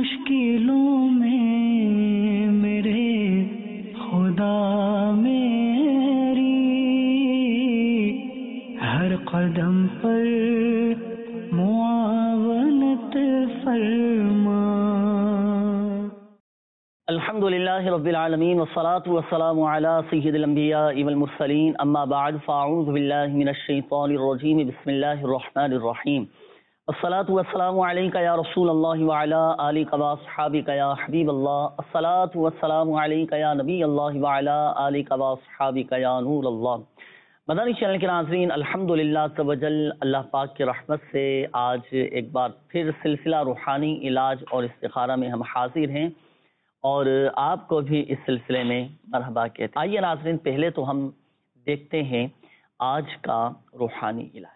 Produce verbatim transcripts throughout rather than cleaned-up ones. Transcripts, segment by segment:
मुश्किलों में मेरे खुदा मेरी हर कदम पर मुआवनत फरमा। अल्हम्दुलिल्लाहि रब्बिल आलमीन वस्सलातु वस्सलामु अला सय्यिदिल अंबियाइ वल मुरसलीन अम्मा बअद फ़अऊज़ु बिल्लाहि मिनश शैतानिर रजीम बिस्मिल्लाहिर रहमानिर रहीम। अस्सलातु वस्सलामु अलैका या रसूलल्लाह व अला आलिका व अस्हाबिका या हबीबल्लाह। अस्सलातु वस्सलामु अलैका या नबीयल्लाह व अला आलिका व अस्हाबिका या नूरल्लाह। मदनी चैनल के नाज़रीन, अल्हम्दुलिल्लाह तवज्जल अल्लाह पाक की रहमत से आज एक बार फिर सिलसिला रूहानी इलाज और इस्तिखारा में हम हाजिर हैं और आपको भी इस सिलसिले में मरहबा कहते हैं। आइए नाज़रीन, पहले तो हम देखते हैं आज का रूहानी इलाज।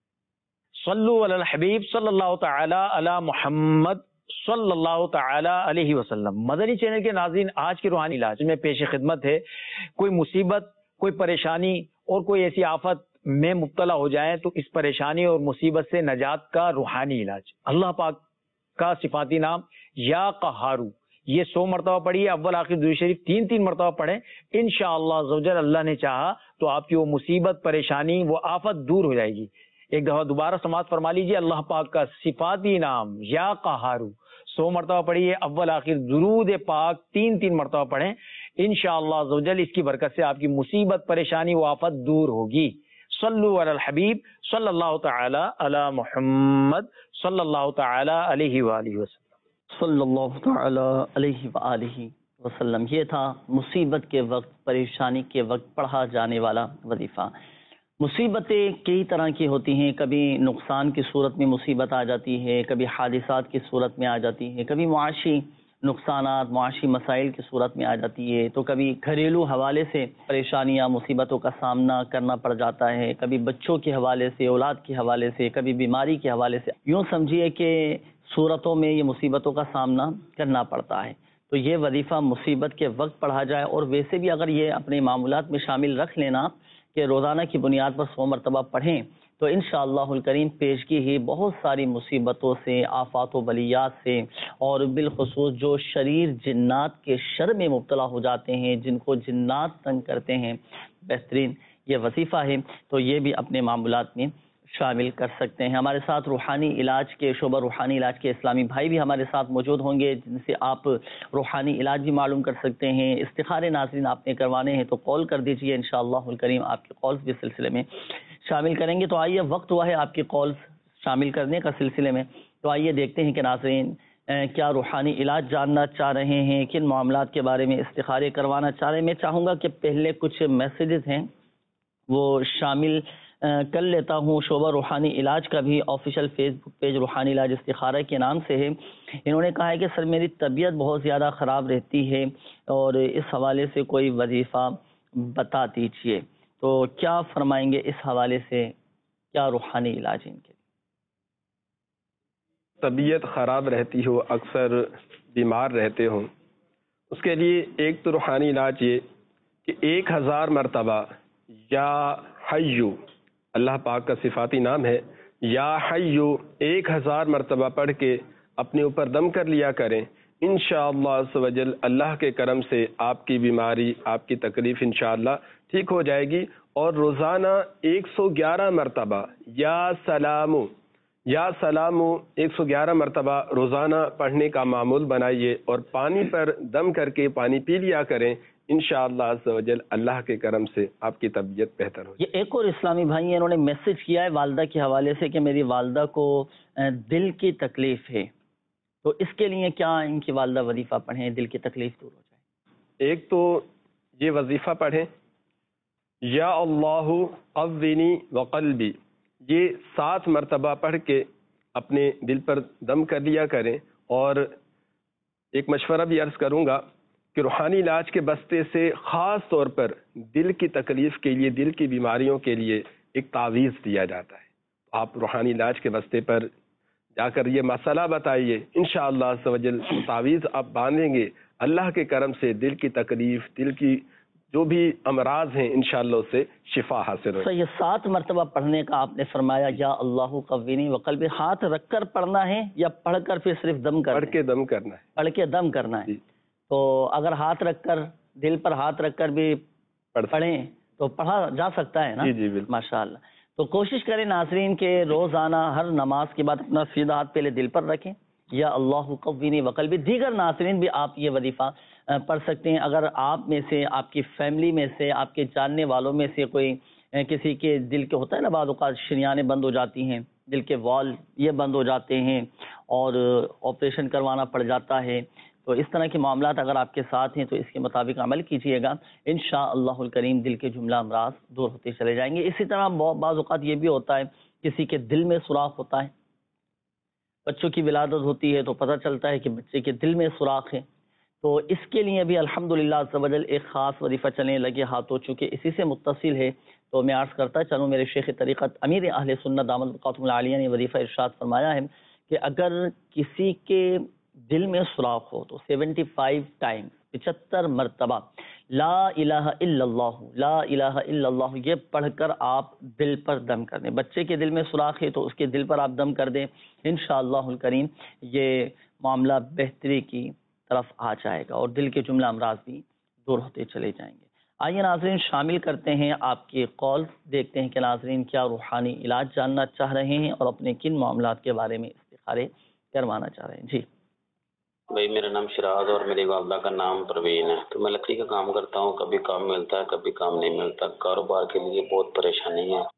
सल्लु अलल हबीब सल्लल्लाहु तआला अला मुहम्मद सल्लल्लाहु तआला अलैहि वसल्लम। मदनी चैनल के नाज़रीन, आज के रूहानी इलाज में पेश खिदमत है कोई मुसीबत, कोई परेशानी और कोई ऐसी आफत में मुब्तला हो जाए तो इस परेशानी और मुसीबत से नजात का रूहानी इलाज। अल्लाह पाक का सिफाती नाम या क़हारू, ये सौ मरतबा पढ़िए, अव्वल आखिर दुरूद शरीफ तीन तीन मरतबा पढ़ें। इंशाअल्लाह अज़्ज़वजल अल्लाह ने चाहा तो आपकी वो मुसीबत, परेशानी, वो आफत दूर हो जाएगी। एक दफा दोबारा समाज फरमा लीजिए, अल्लाह पाक का सिफाती नाम या क़हारू सौ मरतबा पढ़िए, अव्वल आखिर दुरूद पाक तीन तीन मरतबा पढ़ें। इंशाअल्लाह अज़्ज़वजल इसकी बरकत से आपकी मुसीबत, परेशानी, वो आफत दूर होगी। सल्लु अलल हबीब सल्लल्लाहु तआला अला मुहम्मद सल्लल्लाहु तआला अलैहि व आलिहि वसल्लम। सल्लल्लाहु तआला अलैहि व आलिहि वसल्लम। ये था मुसीबत के वक्त, परेशानी के वक्त पढ़ा जाने वाला वजीफा। मुसीबतें कई तरह की होती हैं, कभी नुकसान की सूरत में मुसीबत आ जाती है, कभी हादिसात की सूरत में आ जाती है, कभी मुआशी नुकसानात, मुआशी मसाइल की सूरत में आ जाती है, तो कभी घरेलू हवाले से परेशानियां, मुसीबतों का सामना करना पड़ जाता है, कभी बच्चों के हवाले से, औलाद के हवाले से, कभी बीमारी के हवाले से। यूँ समझिए कि सूरतों में ये मुसीबतों का सामना करना पड़ता है। तो ये वजीफ़ा मुसीबत के वक्त पढ़ा जाए, और वैसे भी अगर ये अपने मामूलात में शामिल रख लेना कि रोज़ाना की बुनियाद पर सौ मरतबा पढ़ें, तो इंशाअल्लाहुल करीम पेशगी ही बहुत सारी मुसीबतों से, आफात व बलियात से, और बिलखुसूस जो शरीर जिन्नात के शर में मुब्तला हो जाते हैं, जिनको जिन्नात तंग करते हैं, बेहतरीन ये वजीफ़ा है, तो ये भी अपने मामूलात में शामिल कर सकते हैं। हमारे साथ रूहानी इलाज के शोबा रूहानी इलाज के इस्लामी भाई भी हमारे साथ मौजूद होंगे, जिनसे आप रूहानी इलाज भी मालूम कर सकते हैं। इस्तिखारे नाज़रीन आपने करवाने हैं तो कॉल कर दीजिए, इंशाअल्लाहुल करीम आपके कॉल्स भी सिलसिले में शामिल करेंगे। तो आइए, वक्त हुआ है आपके कॉल्स शामिल करने का सिलसिले में। तो आइए देखते हैं कि नाज़रीन क्या रूहानी इलाज जानना चाह रहे हैं, किन मामलात के बारे में इस्तिखारे करवाना चाह रहे हैं। मैं चाहूँगा कि पहले कुछ मैसेजेस हैं वो शामिल कर लेता हूँ। शोबा रूहानी इलाज का भी ऑफिशियल फेसबुक पेज रूहानी इलाज इस्तिखारा के नाम से है। इन्होंने कहा है कि सर मेरी तबीयत बहुत ज़्यादा ख़राब रहती है और इस हवाले से कोई वजीफ़ा बता दीजिए। तो क्या फरमाएंगे इस हवाले से, क्या रूहानी इलाज इनके? तबीयत ख़राब रहती हो, अक्सर बीमार रहते हो, उसके लिए एक तो रूहानी इलाज ये कि एक हज़ार मरतबा या हय्यु, अल्लाह पाक का सिफाती नाम है या हय्यु, एक हज़ार मरतबा पढ़ के अपने ऊपर दम कर लिया करें। इंशाअल्लाह अज़्ज़वजल अल्लाह के करम से आपकी बीमारी, आपकी तकलीफ़ इंशाअल्लाह ठीक हो जाएगी। और रोज़ाना एक सौ ग्यारह मरतबा या सलामु या सलामु एक सौ ग्यारह मरतबा रोज़ाना पढ़ने का मामूल बनाइए और पानी पर दम करके पानी पी लिया करें। इंशाअल्लाह अज़्ज़वजल अल्लाह के करम से आपकी तबीयत बेहतर हो। ये एक और इस्लामी भाई हैं, इन्होंने मैसेज किया है वालदा के हवाले से कि मेरी वालदा को दिल की तकलीफ़ है, तो इसके लिए क्या इनकी वालदा वजीफ़ा पढ़ें, दिल की तकलीफ़ दूर हो जाए? एक तो ये वजीफ़ा पढ़ें, या अल्लाहु अव्विनी व क़ल्बी, ये सात मरतबा पढ़ के अपने दिल पर दम कर लिया करें। और एक मशवरा भी अर्ज़ करूँगा कि रूहानी इलाज के बस्ते से ख़ास तौर पर दिल की तकलीफ़ के लिए, दिल की बीमारियों के लिए एक तावीज़ दिया जाता है। आप रूहानी इलाज के बस्ते पर जाकर ये मसला बताइए, इंशाअल्लाह अज़्ज़ वजल तावीज़ आप बांधेंगे, अल्लाह के करम से दिल की तकलीफ़, दिल की جو بھی امراض ہیں انشاءاللہ اس سے شفا حاصل ہو. تو یہ سات مرتبہ پڑھنے کا آپ نے فرمایا یا اللہ قوینی وقلبی، ہاتھ رکھ کر پڑھنا ہے یا پڑھ کر پھر صرف دم کرنا ہے؟ پڑھ کے دم کرنا ہے. پڑھ کے دم کرنا ہے. تو اگر ہاتھ رکھ کر دل پر ہاتھ رکھ کر بھی پڑھیں تو پڑھا جا سکتا ہے نا؟ جی جی بالکل. ماشاء اللہ. تو کوشش کریں ناظرین کہ روزانہ ہر نماز کے بعد اپنا سیدھا ہاتھ پہلے دل پر رکھیں یا اللہ قوینی وقلبی. دیگر ناظرین بھی آپ یہ وظیفہ پڑھ سکتے ہیں. اگر آپ میں سے، آپ کی فیملی میں سے، آپ کے جاننے والوں میں سے کوئی کسی کے دل کے ہوتا ہے نا بعض اوقات شریانیں بند ہو جاتی ہیں، دل کے وال یہ بند ہو جاتے ہیں اور آپریشن کروانا پڑ جاتا ہے، تو اس طرح کے معاملات اگر آپ کے ساتھ ہیں تو اس کے مطابق عمل کیجئے گا، انشاءاللہ الکریم دل کے جملہ امراض دور ہوتے چلے جائیں گے. اسی طرح بعض اوقات یہ بھی ہوتا ہے کسی کے دل میں سوراخ ہوتا ہے، بچوں کی ولادت ہوتی ہے تو پتہ چلتا ہے کہ بچے کے دل میں سوراخ ہے، تو اس کے لیے بھی الحمدللہ عز و جل ایک خاص وظیفہ چلنے لگے ہاتھوں، چونکہ اسی سے متصل ہے تو میں عرض کرتا چلوں میرے شیخ طریقت امیر اہل سنت دامت برکاتہم العالیہ نے وظیفہ ارشاد فرمایا ہے کہ اگر کسی کے دل میں سوراخ ہو تو سیونٹی فائیو ٹائم پچہتر مرتبہ لا الہ الا اللہ لا الہ الا اللہ یہ پڑھ کر آپ دل پر دم کر دیں. بچے کے دل میں سوراخ ہے تو اس کے دل پر آپ دم کر دیں، انشاءاللہ الکریم یہ معاملہ بہتری کی طرف آ جائے گا اور دل کے جملہ امراض بھی دور ہوتے چلے جائیں گے. آئیے ناظرین شامل کرتے ہیں آپ کے کال، دیکھتے ہیں کہ ناظرین کیا روحانی علاج جاننا چاہ رہے ہیں اور اپنے کن معاملات کے بارے میں استخارے کروانا چاہ رہے ہیں. جی بھائی میرا نام شراز اور میری والدہ کا نام پروین ہے. تو میں لکڑی کا کام کرتا ہوں، کبھی کام ملتا ہے کبھی کام نہیں ملتا، کاروبار کے لیے بہت پریشانی ہے.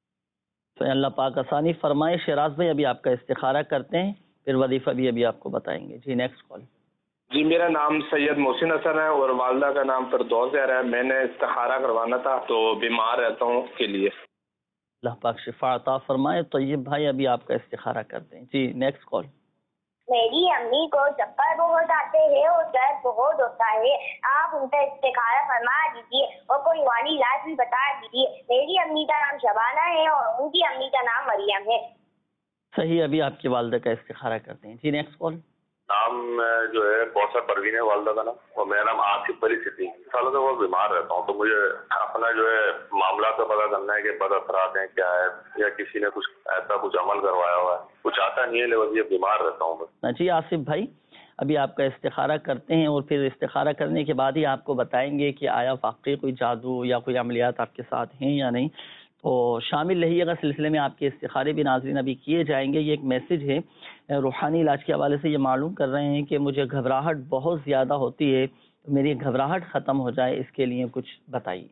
تو اللہ پاک آسانی فرمائے. شراز بھائی ابھی آپ کا استخارہ کرتے ہیں، پھر وظیفہ بھی ابھی آپ کو بتائیں گے. جی نیکسٹ کال. جی میرا نام سید محسن حسن ہے اور والدہ کا نام فردوس زہرا ہے. میں نے استخارہ کروانا تھا تو بیمار رہتا ہوں اس کے لیے. اللہ پاک شفا عطا فرمائے. طیب بھائی ابھی آپ کا استخارہ کرتے ہیں. جی نیکسٹ کال. میری امی کو چکر بہت آتے ہیں اور درد بہت ہوتا ہے، آپ ان کا استخارہ فرما دیجیے اور کوئی روحانی علاج بھی بتا دیجیے. میری امی کا نام شبانہ ہے اور ان کی امی کا نام مریم ہے. صحیح ابھی آپ کی والدہ کا استخارہ کرتے ہیں. جی نیکسٹ کال. نام جو ہے بہت پروین ہے والدہ کا نام، اور میرا نام آصف علی صدیقی. سالوں سے وہ بیمار رہتا ہوں تو مجھے اپنا جو ہے معاملات کا پتہ کرنا ہے کہ بد اثرات ہیں کیا ہے یا کسی نے کچھ ایسا کچھ عمل کروایا ہوا ہے. کچھ آتا نہیں ہے لیکن یہ بیمار رہتا ہوں بس. جی آصف بھائی ابھی آپ کا استخارہ کرتے ہیں اور پھر استخارہ کرنے کے بعد ہی آپ کو بتائیں گے کہ آیا واقعی کوئی جادو یا کوئی عملیات آپ کے ساتھ ہیں یا نہیں. تو شامل رہیے گا سلسلے میں. آپ کے استخارے بھی ناظرین ابھی کیے جائیں گے. یہ ایک میسج ہے روحانی علاج کے حوالے سے، یہ معلوم کر رہے ہیں کہ مجھے گھبراہٹ بہت زیادہ ہوتی ہے، تو میری گھبراہٹ ختم ہو جائے، اس کے لیے کچھ بتائیے.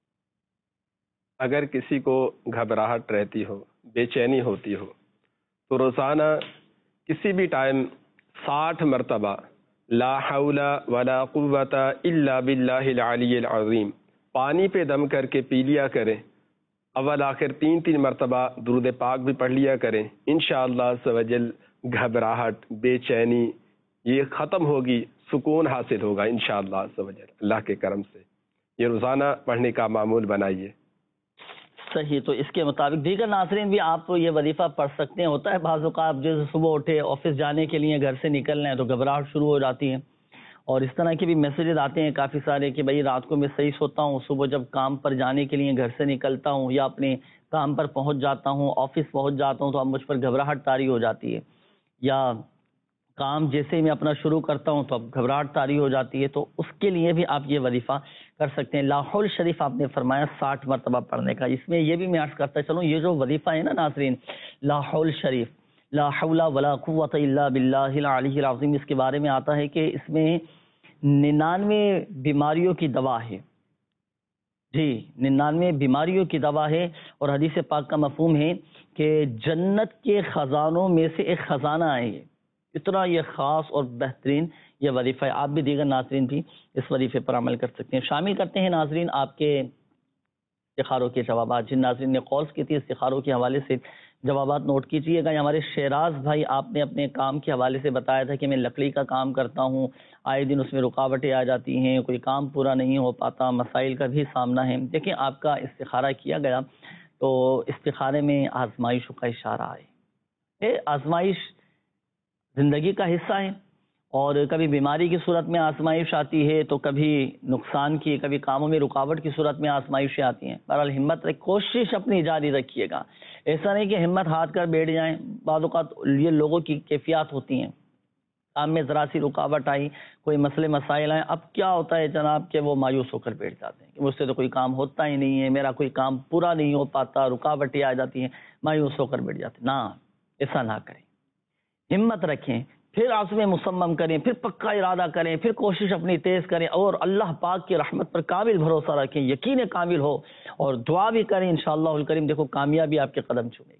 اگر کسی کو گھبراہٹ رہتی ہو، بے چینی ہوتی ہو، تو روزانہ کسی بھی ٹائم ساٹھ مرتبہ لا حول ولا قوت الا باللہ العلی العظیم پانی پہ دم کر کے پی لیا کریں. اول آخر تین تین مرتبہ درود پاک بھی پڑھ لیا کریں. انشاءاللہ عز و جل گھبراہٹ، بے چینی یہ ختم ہوگی، سکون حاصل ہوگا انشاءاللہ عز و جل اللہ کے کرم سے. یہ روزانہ پڑھنے کا معمول بنائیے. صحیح. تو اس کے مطابق دیگر ناظرین بھی آپ یہ وظیفہ پڑھ سکتے ہیں. ہوتا ہے بعض اوقات جیسے صبح اٹھے آفس جانے کے لیے گھر سے نکلنا ہے تو گھبراہٹ شروع ہو جاتی ہے، اور اس طرح کے بھی میسیجز آتے ہیں کافی سارے کہ بھائی رات کو میں صحیح سوتا ہوں، صبح جب کام پر جانے کے لیے گھر سے نکلتا ہوں یا اپنے کام پر پہنچ جاتا ہوں، آفس پہنچ جاتا ہوں تو اب مجھ پر گھبراہٹ طاری ہو جاتی ہے، یا کام جیسے ہی میں اپنا شروع کرتا ہوں تو اب گھبراہٹ طاری ہو جاتی ہے. تو اس کے لیے بھی آپ یہ وظیفہ کر سکتے ہیں. لا حول شریف آپ نے فرمایا ساٹھ مرتبہ پڑھنے کا. اس میں یہ بھی میں عرض کرتا چلوں یہ جو وظیفہ ہے نا ناظرین، لا حول شریف، لا حول ولا قوت الا باللہ العلی العظیم، اس کے بارے میں آتا ہے کہ اس میں ننانوے بیماریوں کی دوا ہے. جی ننانوے بیماریوں کی دوا ہے، اور حدیث پاک کا مفہوم ہے کہ جنت کے خزانوں میں سے ایک خزانہ ہے. اتنا یہ خاص اور بہترین یہ وظیفہ ہے. آپ بھی دیگر ناظرین بھی اس وظیفے پر عمل کر سکتے ہیں. شامل کرتے ہیں ناظرین آپ کے استخاروں کے جوابات. جن ناظرین نے کالز کی تھی استخاروں کے حوالے سے جوابات نوٹ کیجئے گا. ہمارے شیراز بھائی آپ نے اپنے کام کے حوالے سے بتایا تھا کہ میں لکڑی کا کام کرتا ہوں، آئے دن اس میں رکاوٹیں آ جاتی ہیں، کوئی کام پورا نہیں ہو پاتا، مسائل کا بھی سامنا ہے. دیکھیں آپ کا استخارہ کیا گیا تو استخارے میں آزمائشوں کا اشارہ ہے. آزمائش زندگی کا حصہ ہے اور کبھی بیماری کی صورت میں آزمائش آتی ہے تو کبھی نقصان کی، کبھی کاموں میں رکاوٹ کی صورت میں آزمائشیں آتی ہیں. بہرحال ہمت رکھ، کوشش اپنی جاری رکھیے گا. ایسا نہیں کہ ہمت ہار کر بیٹھ جائیں. بعض اوقات یہ لوگوں کی کیفیات ہوتی ہیں، کام میں ذرا سی رکاوٹ آئی، کوئی مسئلے مسائل آئیں، اب کیا ہوتا ہے جناب کہ وہ مایوس ہو کر بیٹھ جاتے ہیں کہ مجھ سے تو کوئی کام ہوتا ہی نہیں ہے، میرا کوئی کام پورا نہیں ہو پاتا، رکاوٹیں آ جاتی ہیں، مایوس ہو کر بیٹھ جاتے ہیں. نہ، ایسا نہ کریں. ہمت رکھیں، پھر عزم مصمم کریں، پھر پکا ارادہ کریں، پھر کوشش اپنی تیز کریں اور اللہ پاک کی رحمت پر کامل بھروسہ رکھیں، یقین کامل ہو اور دعا بھی کریں. انشاءاللہ الکریم دیکھو کامیابی آپ کے قدم چومے گی.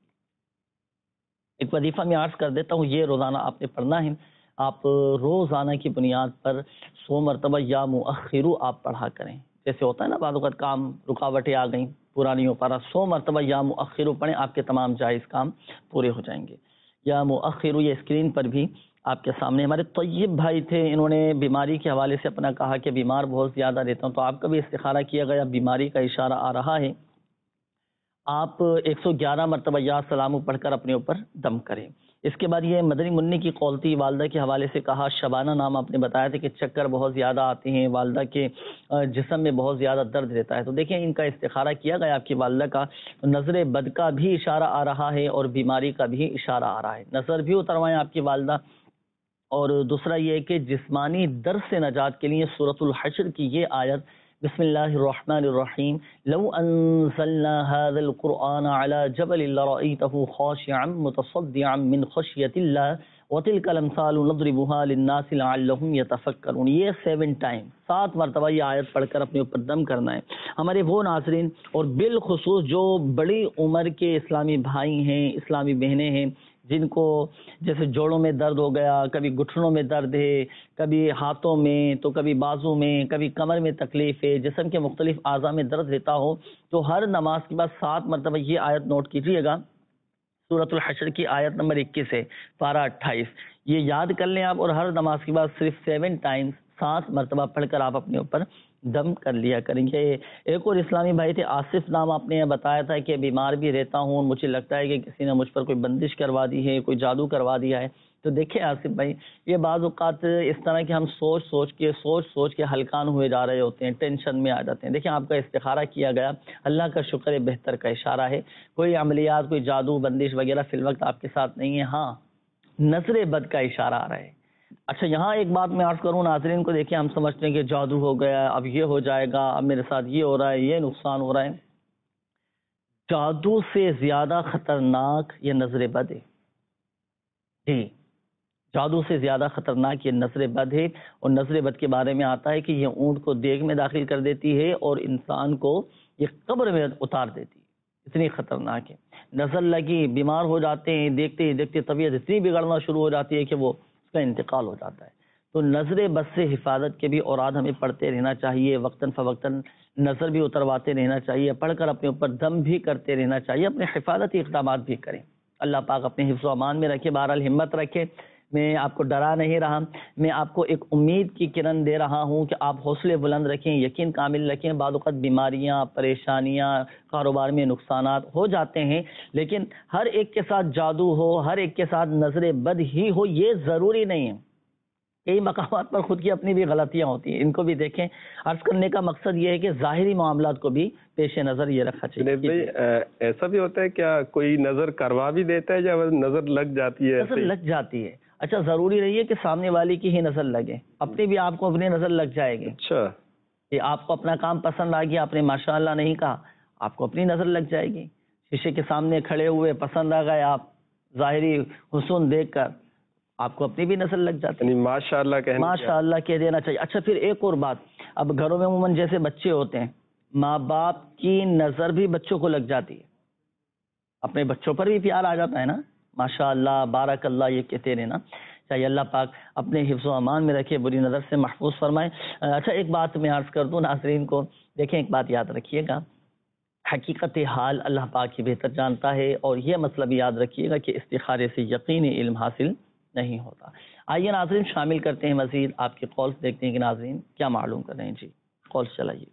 ایک وظیفہ میں عرض کر دیتا ہوں، یہ روزانہ آپ نے پڑھنا ہے. آپ روزانہ کی بنیاد پر سو مرتبہ یا مؤخرو آپ پڑھا کریں. جیسے ہوتا ہے نا بعض اوقات کام رکاوٹیں آ گئیں، پورا نہیں ہو پا رہا، سو مرتبہ یا مؤخرو پڑھیں، آپ کے تمام جائز کام پورے ہو جائیں گے. یا مؤخرو یہ اسکرین پر بھی آپ کے سامنے. ہمارے طیب بھائی تھے، انہوں نے بیماری کے حوالے سے اپنا کہا کہ بیمار بہت زیادہ رہتا ہوں، تو آپ کا بھی استخارہ کیا گیا، بیماری کا اشارہ آ رہا ہے. آپ ایک سو گیارہ مرتبہ یا سلام پڑھ کر اپنے اوپر دم کریں. اس کے بعد یہ مدنی منی کی قولتی والدہ کے حوالے سے کہا. شبانہ نام آپ نے بتایا تھا کہ چکر بہت زیادہ آتے ہیں، والدہ کے جسم میں بہت زیادہ درد رہتا ہے. تو دیکھیں ان کا استخارہ کیا گیا آپ کی والدہ کا، نظر بد کا بھی اشارہ آ رہا ہے اور بیماری کا بھی اشارہ آ رہا ہے. نظر بھی اتروائیں آپ کی والدہ. اور دوسرا یہ کہ جسمانی درد سے نجات کے لیے سورۃ الحشر کی یہ آیت، بسم اللہ الرحمن الرحیم، لو انزلنا هذا القرآن على جبل لرأيته خاشعا متصدعا من خشیۃ اللہ وتلك الامثال نضربها للناس لعلهم يتفکرون. یہ سیون ٹائم سات مرتبہ یہ آیت پڑھ کر اپنے اوپر دم کرنا ہے. ہمارے وہ ناظرین اور بالخصوص جو بڑی عمر کے اسلامی بھائی ہیں، اسلامی بہنیں ہیں، جن کو جیسے جوڑوں میں درد ہو گیا، کبھی گھٹنوں میں درد ہے، کبھی ہاتھوں میں، تو کبھی بازو میں، کبھی کمر میں تکلیف ہے، جسم کے مختلف اعضاء میں درد رہتا ہو، تو ہر نماز کے بعد سات مرتبہ یہ آیت نوٹ کیجیے گا. سورۃ الحشر کی آیت نمبر اکیس ہے، پارہ اٹھائیس. یہ یاد کر لیں آپ، اور ہر نماز کے بعد صرف سیون ٹائمز سات مرتبہ پڑھ کر آپ اپنے اوپر دم کر لیا کریں گے. ایک اور اسلامی بھائی تھے آصف نام، آپ نے بتایا تھا کہ بیمار بھی رہتا ہوں، مجھے لگتا ہے کہ کسی نے مجھ پر کوئی بندش کروا دی ہے، کوئی جادو کروا دیا ہے. تو دیکھیں آصف بھائی، یہ بعض اوقات اس طرح کے ہم سوچ سوچ کے سوچ سوچ کے ہلکان ہوئے جا رہے ہوتے ہیں، ٹینشن میں آ جاتے ہیں. دیکھیں آپ کا استخارہ کیا گیا، اللہ کا شکر ہے، بہتر کا اشارہ ہے. کوئی عملیات، کوئی جادو بندش وغیرہ فی الوقت آپ کے ساتھ نہیں ہے. ہاں، نظر بد کا اشارہ آ رہا ہے. اچھا، یہاں ایک بات میں عرض کروں ناظرین کو، دیکھیں ہم سمجھتے ہیں کہ جادو ہو گیا، اب یہ ہو جائے گا، اب میرے ساتھ یہ ہو رہا ہے، یہ نقصان ہو رہا ہے. جادو سے زیادہ خطرناک یہ نظر بد ہے. جی، جادو سے زیادہ خطرناک یہ نظر بد ہے. اور نظر بد کے بارے میں آتا ہے کہ یہ اونٹ کو دیگ میں داخل کر دیتی ہے اور انسان کو یہ قبر میں اتار دیتی ہے. اتنی خطرناک ہے. نظر لگی، بیمار ہو جاتے ہیں، دیکھتے ہی دیکھتے طبیعت اتنی بگڑنا شروع ہو جاتی ہے کہ وہ کا انتقال ہو جاتا ہے. تو نظر بد سے حفاظت کے بھی اوراد ہمیں پڑھتے رہنا چاہیے، وقتاً فوقتاً نظر بھی اترواتے رہنا چاہیے، پڑھ کر اپنے اوپر دم بھی کرتے رہنا چاہیے، اپنے حفاظتی اقدامات بھی کریں. اللہ پاک اپنے حفظ و امان میں رکھے. بہرحال ہمت رکھے. میں آپ کو ڈرا نہیں رہا، میں آپ کو ایک امید کی کرن دے رہا ہوں کہ آپ حوصلے بلند رکھیں، یقین کامل رکھیں. بعض اوقات بیماریاں، پریشانیاں، کاروبار میں نقصانات ہو جاتے ہیں، لیکن ہر ایک کے ساتھ جادو ہو، ہر ایک کے ساتھ نظر بد ہی ہو، یہ ضروری نہیں ہے. کئی مقامات پر خود کی اپنی بھی غلطیاں ہوتی ہیں، ان کو بھی دیکھیں. عرض کرنے کا مقصد یہ ہے کہ ظاہری معاملات کو بھی پیش نظر یہ رکھا چاہیے. بھائی ایسا بھی ہوتا ہے کیا کوئی نظر کروا بھی دیتا ہے یا نظر لگ جاتی ہے؟ نظر لگ جاتی ہے. اچھا، ضروری نہیں ہے کہ سامنے والی کی ہی نظر لگے، اپنی بھی آپ کو اپنی نظر لگ جائے گی. اچھا، یہ آپ کو اپنا کام پسند آ گیا، آپ نے ماشاء اللہ نہیں کہا، آپ کو اپنی نظر لگ جائے گی. شیشے کے سامنے کھڑے ہوئے پسند آ گئے آپ، ظاہری حسن دیکھ کر آپ کو اپنی بھی نظر لگ جاتی ہے. ماشاء اللہ کہنا ماشاء اللہ کہہ دینا چاہیے. اچھا، پھر ایک اور بات، اب گھروں میں عموماً جیسے بچے ہوتے ہیں، ماں باپ کی نظر بھی بچوں کو لگ جاتی ہے، اپنے بچوں پر بھی پیار آ جاتا ہے نا، ماشاء اللہ بارک اللہ یہ کہتے رہنا چاہیے. اللہ پاک اپنے حفظ و امان میں رکھے، بری نظر سے محفوظ فرمائے. اچھا، ایک بات میں عرض کر دوں ناظرین کو، دیکھیں ایک بات یاد رکھیے گا، حقیقت حال اللہ پاک ہی بہتر جانتا ہے. اور یہ مطلب یاد رکھیے گا کہ استخارے سے یقینی علم حاصل نہیں ہوتا. آئیے ناظرین شامل کرتے ہیں مزید آپ کے کالز، دیکھتے ہیں کہ ناظرین کیا معلوم کر رہے ہیں. جی کالز چلائیے.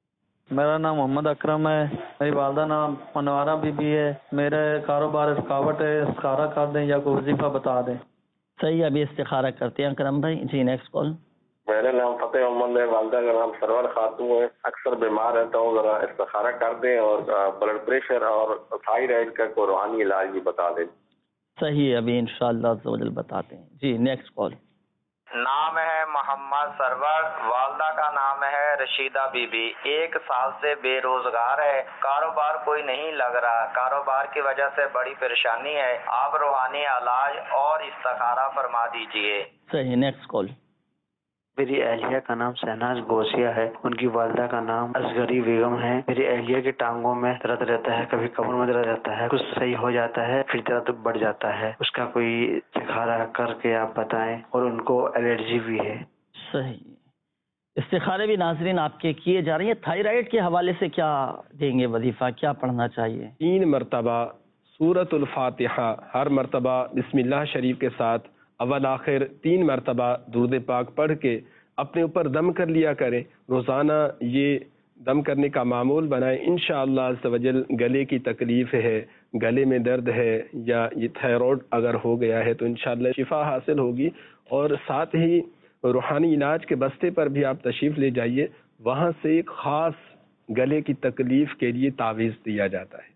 میرا نام محمد اکرم ہے، میری والدہ نام منوارہ بی بی ہے. میرے کاروبار رکاوٹ ہے، استخارہ کر دیں یا کوئی وظیفہ بتا دیں. صحیح، ابھی استخارہ کرتے ہیں اکرم بھائی. جی نیکسٹ کال. میرا نام فتح محمد ہے، والدہ کا نام سرور خاتون ہے. اکثر بیمار رہتا ہوں، ذرا استخارہ کر دیں اور بلڈ پریشر اور تھائرائڈ کا کوئی روحانی علاج بھی بتا دیں. صحیح، ابھی انشاءاللہ عز و جل بتاتے ہیں. جی نیکسٹ کال. نام ہے محمد سرور، والدہ کا نام ہے رشیدہ بی بی. ایک سال سے بے روزگار ہے، کاروبار کوئی نہیں لگ رہا، کاروبار کی وجہ سے بڑی پریشانی ہے. آپ روحانی علاج اور استخارہ فرما دیجئے. صحیح، نیکسٹ کال. میری اہلیہ کا نام شہناز گوسیہ ہے، ان کی والدہ کا نام اصغری بیگم ہے. میری اہلیہ کی ٹانگوں میں درد رہتا ہے، کبھی کمر میں درد رہتا ہے، کچھ صحیح ہو جاتا ہے پھر درد بڑھ جاتا ہے. اس کا کوئی استخارہ کر کے آپ بتائیں. اور ان کو الرجی بھی ہے. صحیح، استخارے بھی ناظرین آپ کے کیے جا رہے ہیں. تھائرائڈ کے حوالے سے کیا دیں گے وظیفہ، کیا پڑھنا چاہیے؟ تین مرتبہ سورۃ الفاتحہ ہر مرتبہ بسم اللہ شریف کے ساتھ اول آخر تین مرتبہ درود پاک پڑھ کے اپنے اوپر دم کر لیا کریں. روزانہ یہ دم کرنے کا معمول بنائیں. انشاءاللہ عز و جل گلے کی تکلیف ہے، گلے میں درد ہے یا یہ تھائرائڈ اگر ہو گیا ہے تو انشاءاللہ شفا حاصل ہوگی. اور ساتھ ہی روحانی علاج کے بستے پر بھی آپ تشریف لے جائیے، وہاں سے ایک خاص گلے کی تکلیف کے لیے تعویذ دیا جاتا ہے.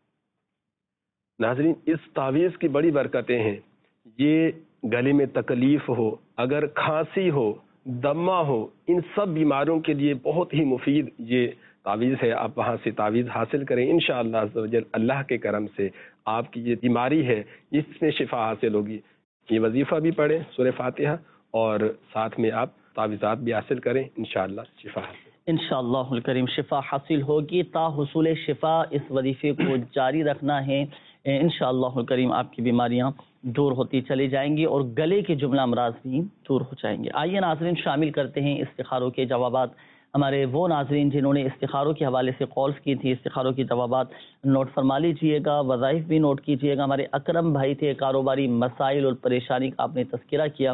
ناظرین اس تعویذ کی بڑی برکتیں ہیں. یہ گلے میں تکلیف ہو، اگر کھانسی ہو، دمہ ہو، ان سب بیماروں کے لیے بہت ہی مفید یہ تعویذ ہے. آپ وہاں سے تعویذ حاصل کریں، انشاءاللہ عز و جل اللہ کے کرم سے آپ کی یہ بیماری ہے اس میں شفا حاصل ہوگی. یہ وظیفہ بھی پڑھیں سورہ فاتحہ اور ساتھ میں آپ تعویذات بھی حاصل کریں، انشاءاللہ شفا حاصل انشاءاللہ الکریم شفا حاصل ہوگی. تا حصول شفا اس وظیفے کو جاری رکھنا ہے. انشاءاللہ الکریم آپ کی بیماریاں دور ہوتی چلی جائیں گی اور گلے کے جملہ امراض بھی دور ہو جائیں گے. آئیے ناظرین شامل کرتے ہیں استخاروں کے جوابات. ہمارے وہ ناظرین جنہوں نے استخاروں کے حوالے سے کالز کی تھی، استخاروں کی جوابات نوٹ فرما لیجئے گا، وظائف بھی نوٹ کیجئے گا. ہمارے اکرم بھائی تھے، کاروباری مسائل اور پریشانی کا آپ نے تذکرہ کیا.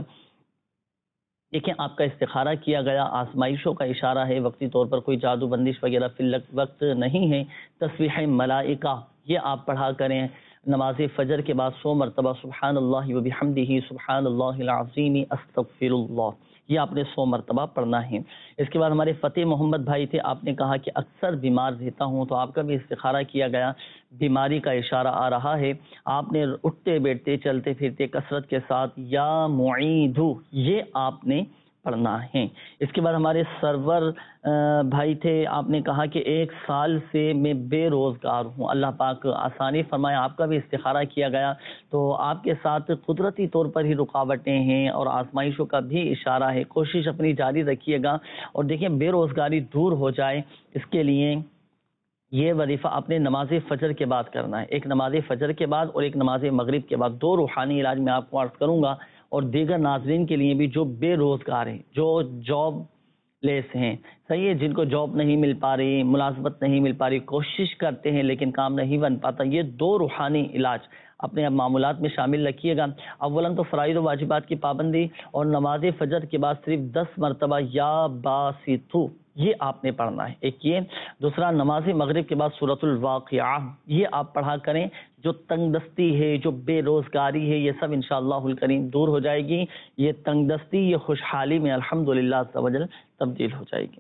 دیکھیں آپ کا استخارہ کیا گیا، آزمائشوں کا اشارہ ہے، وقتی طور پر کوئی جادو بندش وغیرہ فی الوقت نہیں ہے. تسبیح ملائکہ یہ آپ پڑھا کریں. نماز فجر کے بعد سو مرتبہ سبحان اللہ و بحمدہ سبحان اللہ العظیم استغفر اللہ، یہ آپ نے سو مرتبہ پڑھنا ہے. اس کے بعد ہمارے فتح محمد بھائی تھے، آپ نے کہا کہ اکثر بیمار رہتا ہوں، تو آپ کا بھی استخارہ کیا گیا، بیماری کا اشارہ آ رہا ہے. آپ نے اٹھتے بیٹھتے چلتے پھرتے کثرت کے ساتھ یا معید یہ آپ نے پڑھنا ہے. اس کے بعد ہمارے سرور بھائی تھے، آپ نے کہا کہ ایک سال سے میں بے روزگار ہوں، اللہ پاک آسانی فرمائے. آپ کا بھی استخارہ کیا گیا تو آپ کے ساتھ قدرتی طور پر ہی رکاوٹیں ہیں اور آزمائشوں کا بھی اشارہ ہے. کوشش اپنی جاری رکھیے گا اور دیکھیں بے روزگاری دور ہو جائے. اس کے لیے یہ وظیفہ آپ نے نماز فجر کے بعد کرنا ہے. ایک نماز فجر کے بعد اور ایک نماز مغرب کے بعد. دو روحانی علاج میں آپ کو عرض کروں گا اور دیگر ناظرین کے لیے بھی جو بے روزگار ہیں، جو جاب لیس ہیں، صحیح ہے، جن کو جاب نہیں مل پا رہی، ملازمت نہیں مل پا رہی، کوشش کرتے ہیں لیکن کام نہیں بن پاتا، یہ دو روحانی علاج اپنے معمولات میں شامل رکھیے گا. اولاً تو فرائض و واجبات کی پابندی اور نماز فجر کے بعد صرف دس مرتبہ یا باسطو یہ آپ نے پڑھنا ہے. ایک یہ. دوسرا نماز مغرب کے بعد سورۃ الواقعہ یہ آپ پڑھا کریں. جو تنگ دستی ہے، جو بے روزگاری ہے، یہ سب انشاءاللہ الکریم دور ہو جائے گی. یہ تنگ دستی یہ خوشحالی میں الحمدللہ عز و جل تبدیل ہو جائے گی.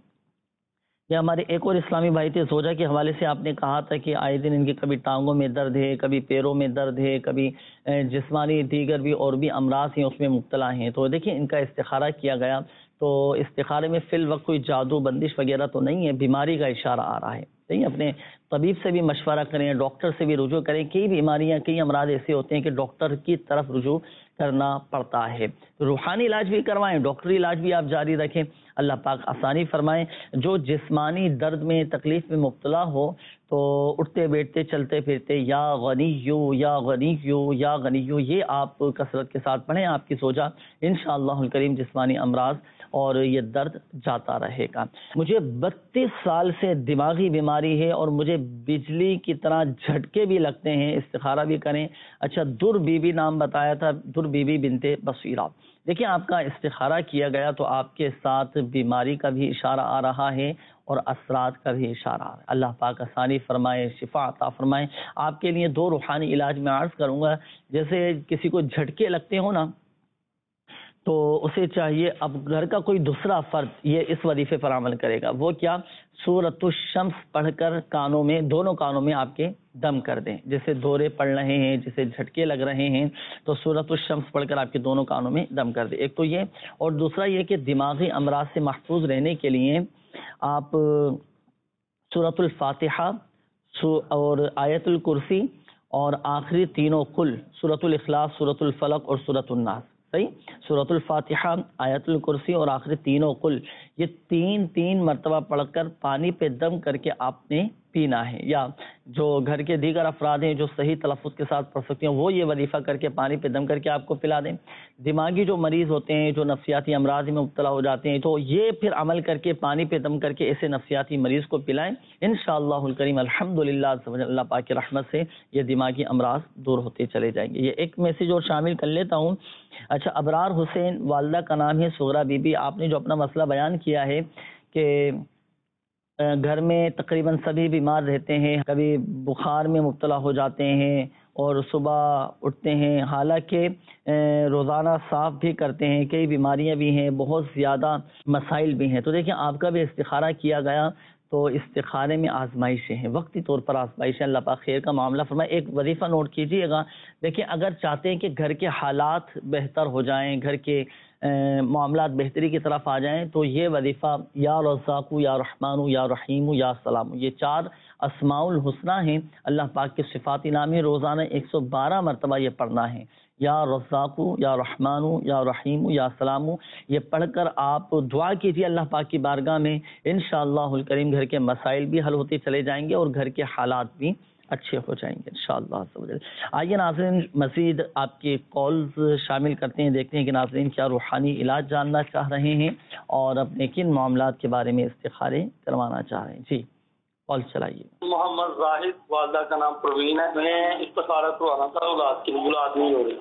یہ ہمارے ایک اور اسلامی بھائی تھے، زوجہ کے حوالے سے آپ نے کہا تھا کہ آئے دن ان کی کبھی ٹانگوں میں درد ہے، کبھی پیروں میں درد ہے، کبھی جسمانی دیگر بھی اور بھی امراض ہیں اس میں مبتلا ہیں. تو دیکھیں ان کا استخارہ کیا گیا تو استخارے میں فی الوقت کوئی جادو بندش وغیرہ تو نہیں ہے، بیماری کا اشارہ آ رہا ہے. صحیح، اپنے طبیب سے بھی مشورہ کریں، ڈاکٹر سے بھی رجوع کریں. کئی بیماریاں، کئی امراض ایسے ہوتے ہیں کہ ڈاکٹر کی طرف رجوع کرنا پڑتا ہے. روحانی علاج بھی کروائیں، ڈاکٹری علاج بھی آپ جاری رکھیں. اللہ پاک آسانی فرمائیں. جو جسمانی درد میں تکلیف میں مبتلا ہو تو اٹھتے بیٹھتے چلتے پھرتے یا غنیو یا غنیو یا غنیو یہ آپ کثرت کے ساتھ پڑھیں. آپ کی زوجہ انشاءاللہ الکریم جسمانی امراض اور یہ درد جاتا رہے گا. مجھے بتیس سال سے دماغی بیماری ہے اور مجھے بجلی کی طرح جھٹکے بھی لگتے ہیں. استخارہ بھی کریں. اچھا، در بی بی نام بتایا تھا، در بی بی بنت بصیرہ. دیکھیں آپ کا استخارہ کیا گیا تو آپ کے ساتھ بیماری کا بھی اشارہ آ رہا ہے اور اثرات کا بھی اشارہ آ رہا ہے. اللہ پاک آسانی فرمائے، شفا عطا فرمائے. آپ کے لیے دو روحانی علاج میں عرض کروں گا. جیسے کسی کو جھٹکے لگتے ہو نا تو اسے چاہیے اب گھر کا کوئی دوسرا فرد یہ اس وظیفے پر عمل کرے گا. وہ کیا؟ سورۃ الشمس پڑھ کر کانوں میں، دونوں کانوں میں آپ کے دم کر دیں. جیسے دورے پڑ رہے ہیں، جیسے جھٹکے لگ رہے ہیں، تو سورۃ الشمس پڑھ کر آپ کے دونوں کانوں میں دم کر دیں. ایک تو یہ، اور دوسرا یہ کہ دماغی امراض سے محفوظ رہنے کے لیے آپ سورۃ الفاتحہ اور آیت الکرسی اور آخری تینوں قل، سورۃ الاخلاص، سورۃ الفلق اور سورۃ الناس، صحیح، سورۃ الفاتحہ، آیت الکرسی اور آخری تینوں قل، یہ تین تین مرتبہ پڑھ کر پانی پہ دم کر کے آپ نے پینا ہے. یا جو گھر کے دیگر افراد ہیں جو صحیح تلفظ کے ساتھ پڑھ سکتے ہیں وہ یہ وظیفہ کر کے پانی پہ دم کر کے آپ کو پلا دیں. دماغی جو مریض ہوتے ہیں، جو نفسیاتی امراض میں مبتلا ہو جاتے ہیں، تو یہ پھر عمل کر کے پانی پہ دم کر کے ایسے نفسیاتی مریض کو پلائیں. انشاءاللہ الکریم الحمدللہ اللہ پاک کی رحمت سے یہ دماغی امراض دور ہوتے چلے جائیں گے. یہ ایک میسیج اور شامل کر لیتا ہوں. اچھا، ابرار حسین، والدہ کا نام ہے سغرا بی بی. آپ نے جو اپنا مسئلہ بیان کیا ہے کہ گھر میں تقریباً سبھی بیمار رہتے ہیں، کبھی بخار میں مبتلا ہو جاتے ہیں اور صبح اٹھتے ہیں، حالانکہ روزانہ صاف بھی کرتے ہیں، کئی بیماریاں بھی ہیں، بہت زیادہ مسائل بھی ہیں. تو دیکھیں، آپ کا بھی استخارہ کیا گیا، تو استخارے میں آزمائشیں ہیں، وقتی طور پر آزمائشیں. اللہ پاک خیر کا معاملہ فرمائے. ایک وظیفہ نوٹ کیجئے گا. دیکھیں، اگر چاہتے ہیں کہ گھر کے حالات بہتر ہو جائیں، گھر کے معاملات بہتری کی طرف آ جائیں، تو یہ وظیفہ یا رزاق یا رحمان یا رحیم یا سلام، یہ چار اسماء الحسنہ ہیں، اللہ پاک کے صفاتی نام ہیں. روزانہ ایک سو بارہ مرتبہ یہ پڑھنا ہے. یا رزاق یا رحمان یا رحیم یا سلام، یہ پڑھ کر آپ دعا کیجیے اللہ پاک کی بارگاہ میں. انشاءاللہ الکریم گھر کے مسائل بھی حل ہوتے چلے جائیں گے اور گھر کے حالات بھی اچھے ہو جائیں گے انشاءاللہ. آئیے ناظرین، مزید آپ کے کالز شامل کرتے ہیں، دیکھتے ہیں کہ ناظرین کیا روحانی علاج جاننا چاہ رہے ہیں اور اپنے کن معاملات کے بارے میں استخارے کروانا چاہ رہے ہیں. جی کال چلائیے. محمد زاہد، والدہ کا نام پروین ہے. میں استخارہ کروانا تھا اولاد کی، اولاد نہیں ہو رہی.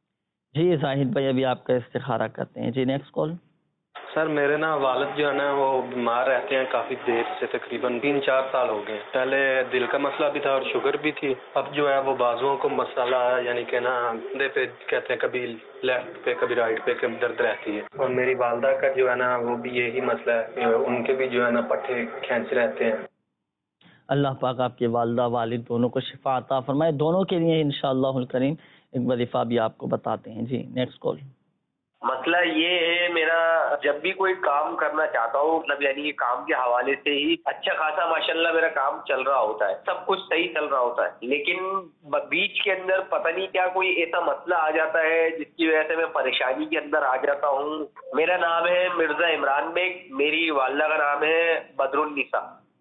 جی زاہد بھائی، ابھی آپ کا استخارہ کرتے ہیں. جی نیکسٹ کال. سر میرے نا والد جو ہے نا وہ بیمار رہتے ہیں کافی دیر سے، تقریباً تین چار سال ہو گئے. پہلے دل کا مسئلہ بھی تھا اور شوگر بھی تھی. اب جو ہے وہ بازوؤں کو مسئلہ یعنی کہ نا کندھے پہ کہتے ہیں کبھی لیفٹ پہ کبھی رائٹ پہ کبھی درد رہتی ہے. اور میری والدہ کا جو ہے نا وہ بھی یہی مسئلہ ہے، ان کے بھی جو ہے نا پٹھے کھینچ رہتے ہیں. اللہ پاک آپ کے والدہ والد دونوں کو شفا عطا فرمائے. دونوں کے لیے انشاءاللہ الکریم ایک وظیفہ بھی آپ کو بتاتے ہیں. جی نیکسٹ کال. مسئلہ یہ ہے، میرا جب بھی کوئی کام کرنا چاہتا ہوں، مطلب یعنی کہ کام کے حوالے سے ہی اچھا خاصا ماشاءاللہ میرا کام چل رہا ہوتا ہے، سب کچھ صحیح چل رہا ہوتا ہے، لیکن بیچ کے اندر پتہ نہیں کیا کوئی ایسا مسئلہ آ جاتا ہے جس کی وجہ سے میں پریشانی کے اندر آ جاتا ہوں. میرا نام ہے مرزا عمران بیگ، میری والدہ کا نام ہے بدر النساء.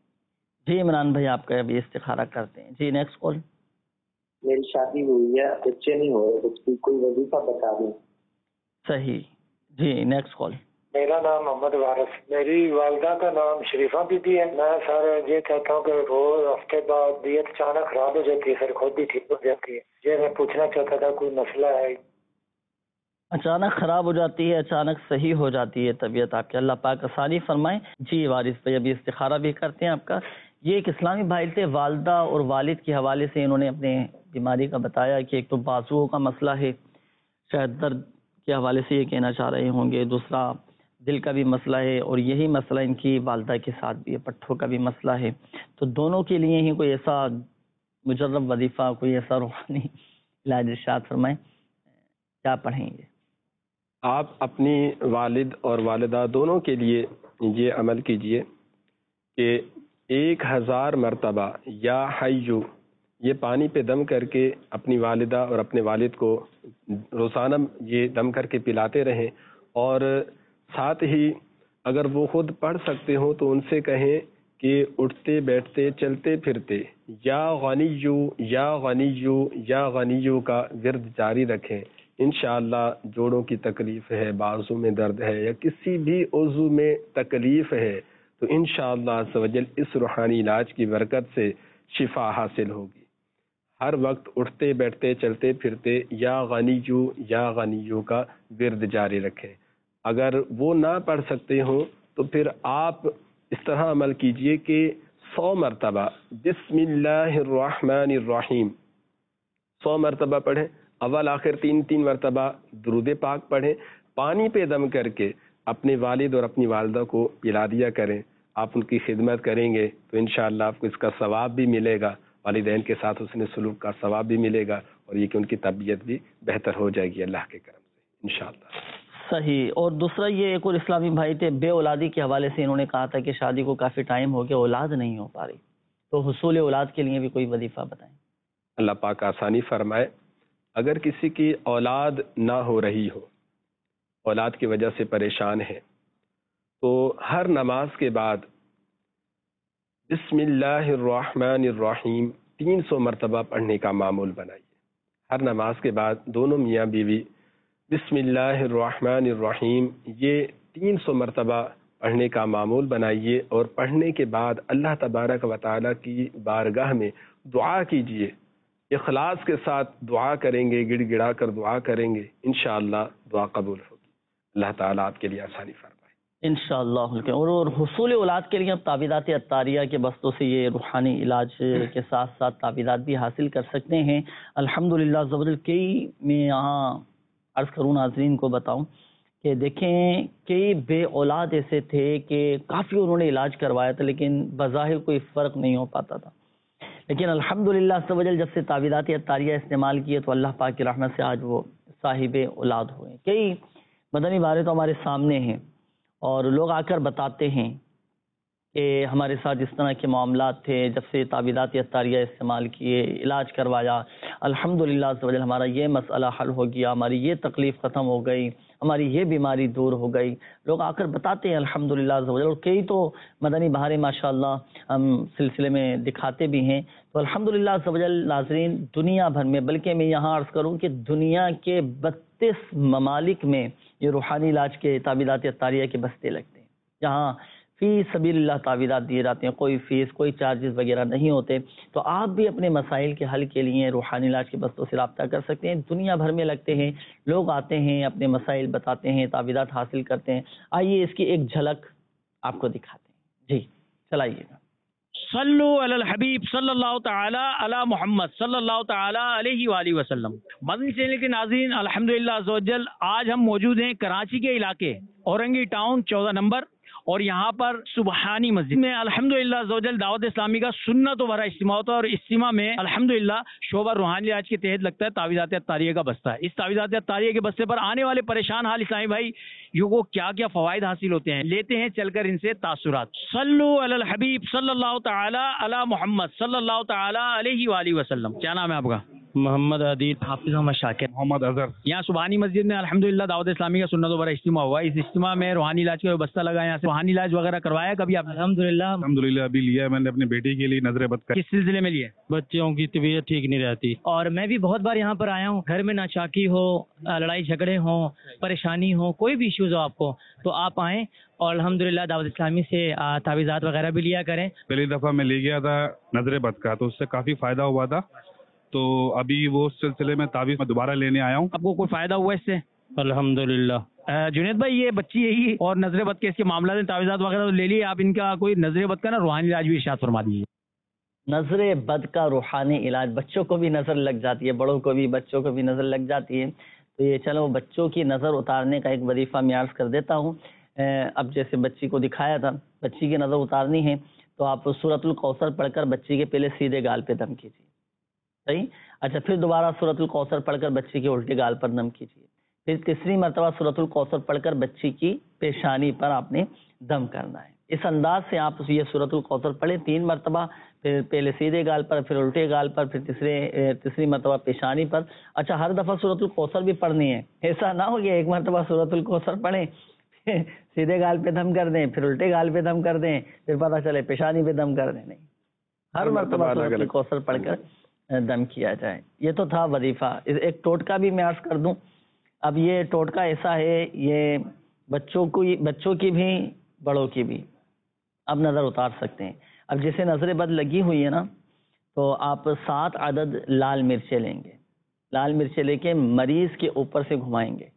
جی عمران بھائی، آپ کا ابھی استخارہ کرتے ہیں. جی نیکسٹ کال. میری شادی ہوئی ہے، بچے نہیں ہو رہے، کچھ کوئی وظیفہ بتا دیں. صحیح. جی نیکسٹ کال. میرا نام محمد وارث، میری والدہ کا نام شریفہ بی بی ہے. میں سر یہ کہتا ہوں کہ وہ ہفتے بعد طبیعت اچانک خراب ہو جاتی ہے، سر خود بھی ٹھیک ہو جاتی ہے. یہ میں پوچھنا چاہتا تھا کوئی مسئلہ ہے؟ اچانک خراب ہو جاتی ہے، اچانک صحیح ہو جاتی ہے طبیعت آپ کی، اللہ پاک آسانی فرمائے. جی وارث بھائی، ابھی استخارہ بھی کرتے ہیں آپ کا. یہ ایک اسلامی بھائی تھے، والدہ اور والد کے حوالے سے انہوں نے اپنے بیماری کا بتایا کہ ایک تو بازوؤں کا مسئلہ ہے، شاید درد کے حوالے سے یہ کہنا چاہ رہے ہوں گے، دوسرا دل کا بھی مسئلہ ہے، اور یہی مسئلہ ان کی والدہ کے ساتھ بھی ہے، پٹھوں کا بھی مسئلہ ہے. تو دونوں کے لیے ہی کوئی ایسا مجرب وظیفہ، کوئی ایسا روحانی علاج ارشاد فرمائیں، کیا پڑھیں گے؟ آپ اپنی والد اور والدہ دونوں کے لیے یہ عمل کیجئے کہ ایک ہزار مرتبہ یا حیو یہ پانی پہ دم کر کے اپنی والدہ اور اپنے والد کو روزانہ یہ دم کر کے پلاتے رہیں، اور ساتھ ہی اگر وہ خود پڑھ سکتے ہوں تو ان سے کہیں کہ اٹھتے بیٹھتے چلتے پھرتے یا غنیو یا غنیو یا غنیو کا ورد جاری رکھیں. انشاءاللہ جوڑوں کی تکلیف ہے، بازو میں درد ہے یا کسی بھی عضو میں تکلیف ہے تو انشاءاللہ عز و جل اس روحانی علاج کی برکت سے شفا حاصل ہوگی. ہر وقت اٹھتے بیٹھتے چلتے پھرتے یا غنیو یا غنیو کا ورد جاری رکھیں. اگر وہ نہ پڑھ سکتے ہوں تو پھر آپ اس طرح عمل کیجئے کہ سو مرتبہ بسم اللہ الرحمن الرحیم سو مرتبہ پڑھیں. اول آخر تین تین مرتبہ درود پاک پڑھیں. پانی پہ دم کر کے اپنے والد اور اپنی والدہ کو پلا دیا کریں. آپ ان کی خدمت کریں گے تو انشاءاللہ آپ کو اس کا ثواب بھی ملے گا، والدین کے ساتھ حسن سلوک کا ثواب بھی ملے گا، اور یہ کہ ان کی طبیعت بھی بہتر ہو جائے گی اللہ کے کرم سے انشاءاللہ. صحیح. اور دوسرا یہ ایک اور اسلامی بھائی تھے، بے اولادی کے حوالے سے انہوں نے کہا تھا کہ شادی کو کافی ٹائم ہو گیا، اولاد نہیں ہو پا رہی، تو حصول اولاد کے لیے بھی کوئی وظیفہ بتائیں. اللہ پاک آسانی فرمائے. اگر کسی کی اولاد نہ ہو رہی ہو، اولاد کی وجہ سے پریشان ہے، تو ہر نماز کے بعد بسم اللہ الرحمن الرحیم تین سو مرتبہ پڑھنے کا معمول بنائیے. ہر نماز کے بعد دونوں میاں بیوی بسم اللہ الرحمن الرحیم یہ تین سو مرتبہ پڑھنے کا معمول بنائیے، اور پڑھنے کے بعد اللہ تبارک و تعالیٰ کی بارگاہ میں دعا کیجیے. اخلاص کے ساتھ دعا کریں گے، گڑ گڑا کر دعا کریں گے، انشاءاللہ دعا قبول ہوگی. اللہ تعالیٰ آپ کے لیے آسانی فرمائے انشاءاللہ. اور اور حصول اولاد کے لیے اب تعویذات عطاریہ کے بستوں سے یہ روحانی علاج کے ساتھ ساتھ تعویذات بھی حاصل کر سکتے ہیں. الحمدللہ زبردست. کئی میں یہاں عرض کروں ناظرین کو بتاؤں کہ دیکھیں کئی بے اولاد ایسے تھے کہ کافی انہوں نے علاج کروایا تھا، لیکن بظاہر کوئی فرق نہیں ہو پاتا تھا. لیکن الحمدللہ سبحان جب سے تعویذات عطاریہ استعمال کیے تو اللہ پاک کی رحمت سے آج وہ صاحب اولاد ہوئے. کئی مدنی بارے تو ہمارے سامنے ہیں، اور لوگ آ کر بتاتے ہیں کہ ہمارے ساتھ اس طرح کے معاملات تھے، جب سے تعویذات عطاریہ استعمال کیے، علاج کروایا، الحمدللہ سبحان ہمارا یہ مسئلہ حل ہو گیا، ہماری یہ تکلیف ختم ہو گئی، ہماری یہ بیماری دور ہو گئی. لوگ آ کر بتاتے ہیں الحمدللہ. اور کئی تو مدنی بہاریں ماشاءاللہ ہم سلسلے میں دکھاتے بھی ہیں. تو الحمدللہ سبحان ناظرین دنیا بھر میں، بلکہ میں یہاں عرض کروں کہ دنیا کے بتیس ممالک میں یہ روحانی علاج کے تعویذات عطاریہ کے بستے لگتے ہیں، جہاں فی سبیل اللہ تعویذات دیے جاتے ہیں، کوئی فیس کوئی چارجز وغیرہ نہیں ہوتے. تو آپ بھی اپنے مسائل کے حل کے لیے روحانی علاج کے بستوں سے رابطہ کر سکتے ہیں. دنیا بھر میں لگتے ہیں، لوگ آتے ہیں، اپنے مسائل بتاتے ہیں، تعویذات حاصل کرتے ہیں. آئیے اس کی ایک جھلک آپ کو دکھاتے ہیں. جی چلائیے گا. صلو علی الحبیب صلی اللہ تعالی علی محمد صلی اللہ تعالی علیہ وآلہ وسلم. مدنی چینل کے ناظرین الحمدللہ عز و جل آج ہم موجود ہیں کراچی کے علاقے اورنگی ٹاؤن چودہ نمبر، اور یہاں پر سبحانی مسجد میں الحمدللہ عز و جل دعوت اسلامی کا سنت و بھرا اجتماع ہوتا ہے، اور اجتماع میں الحمدللہ شعبہ روحانی علاج کے تحت لگتا ہے تعویذات عطاریہ کا بستہ ہے. اس تعویذات عطاریہ کے بستے پر آنے والے پریشان حال اسلامی بھائی یوں کو کیا کیا فوائد حاصل ہوتے ہیں، لیتے ہیں چل کر ان سے تاثرات. صلو علی الحبیب صلی اللہ تعالی علی محمد صلی اللہ تعالی علیہ وآلہ وسلم. کیا نام ہے آپ کا؟ محمد عدید. حافظ محمد شاکر. محمد اظہر. یہاں سبحانی مسجد میں الحمدللہ دعوت اسلامی کا سنت و بھرا اجتماع ہوا. اس اجتماع میں روحانی علاج کا بستہ لگا. یہاں سے روحانی علاج وغیرہ کروایا کبھی آپ؟ الحمدللہ الحمدللہ ابھی لیا ہے میں نے اپنی بیٹی کے لیے نظر بد کا. کس سلسلے میں لیا؟ بچوں کی طبیعت ٹھیک نہیں رہتی. اور میں بھی بہت بار یہاں پر آیا ہوں، گھر میں ناچاکی ہو، لڑائی جھگڑے ہوں، پریشانی ہو، کوئی بھی ایشوز ہو آپ کو، تو آپ آئیں اور الحمدللہ دعوت اسلامی سے تعویذات وغیرہ بھی لیا کریں. پہلی دفعہ میں لے گیا تھا نظر بد کا، تو اس سے کافی فائدہ ہوا تھا. تو ابھی وہ سلسلے میں تعویذ میں دوبارہ لینے آیا ہوں. آپ کو کوئی فائدہ ہوا اس سے؟ الحمدللہ. جنید بھائی یہ بچی یہی اور نظر بد کے اس کے معاملات میں تعویذات وغیرہ لے لیے آپ، ان کا کوئی نظر بد کا نا روحانی علاج بھی ارشاد فرما دیجیے. نظر بد کا روحانی علاج بچوں کو بھی نظر لگ جاتی ہے، بڑوں کو بھی، بچوں کو بھی نظر لگ جاتی ہے. تو یہ چلو بچوں کی نظر اتارنے کا ایک وظیفہ میں عرض کر دیتا ہوں. اب جیسے بچی کو دکھایا تھا، بچی کی نظر اتارنی ہے تو آپ سورۃ الکوثر پڑھ کر بچی کے پہلے سیدھے گال پہ دم کیجیے. صحیح. اچھا پھر دوبارہ سورۃ الکوثر پڑھ کر بچی کے الٹے گال پر دم کیجیے. پھر تیسری مرتبہ سورۃ الکوثر پڑھ کر بچی کی پیشانی پر آپ نے دم کرنا ہے. اس انداز سے آپ یہ سورۃ الکوثر پڑھیں تین مرتبہ، پھر پہلے سیدھے گال پر، پھر الٹے گال پر، پھر تیسرے تیسری مرتبہ پیشانی پر. اچھا ہر دفعہ سورۃ الکوثر بھی پڑھنی ہے، ایسا نہ ہو کہ ایک مرتبہ سورۃ الکوثر پڑھیں سیدھے گال پہ دم کر دیں، پھر الٹے گال پہ دم کر دیں، پھر پتہ چلے پیشانی پہ دم کر دیں. نہیں، ہر مرتبہ سورۃ الکوثر پڑھ کر دم کیا جائے. یہ تو تھا وظیفہ. ایک ٹوٹکا بھی میں عرض کر دوں. اب یہ ٹوٹکا ایسا ہے، یہ بچوں کو بچوں کی بھی بڑوں کی بھی اب نظر اتار سکتے ہیں. اب جیسے نظر بد لگی ہوئی ہے نا، تو آپ سات عدد لال مرچیں لیں گے. لال مرچیں لے کے مریض کے اوپر سے گھمائیں گے.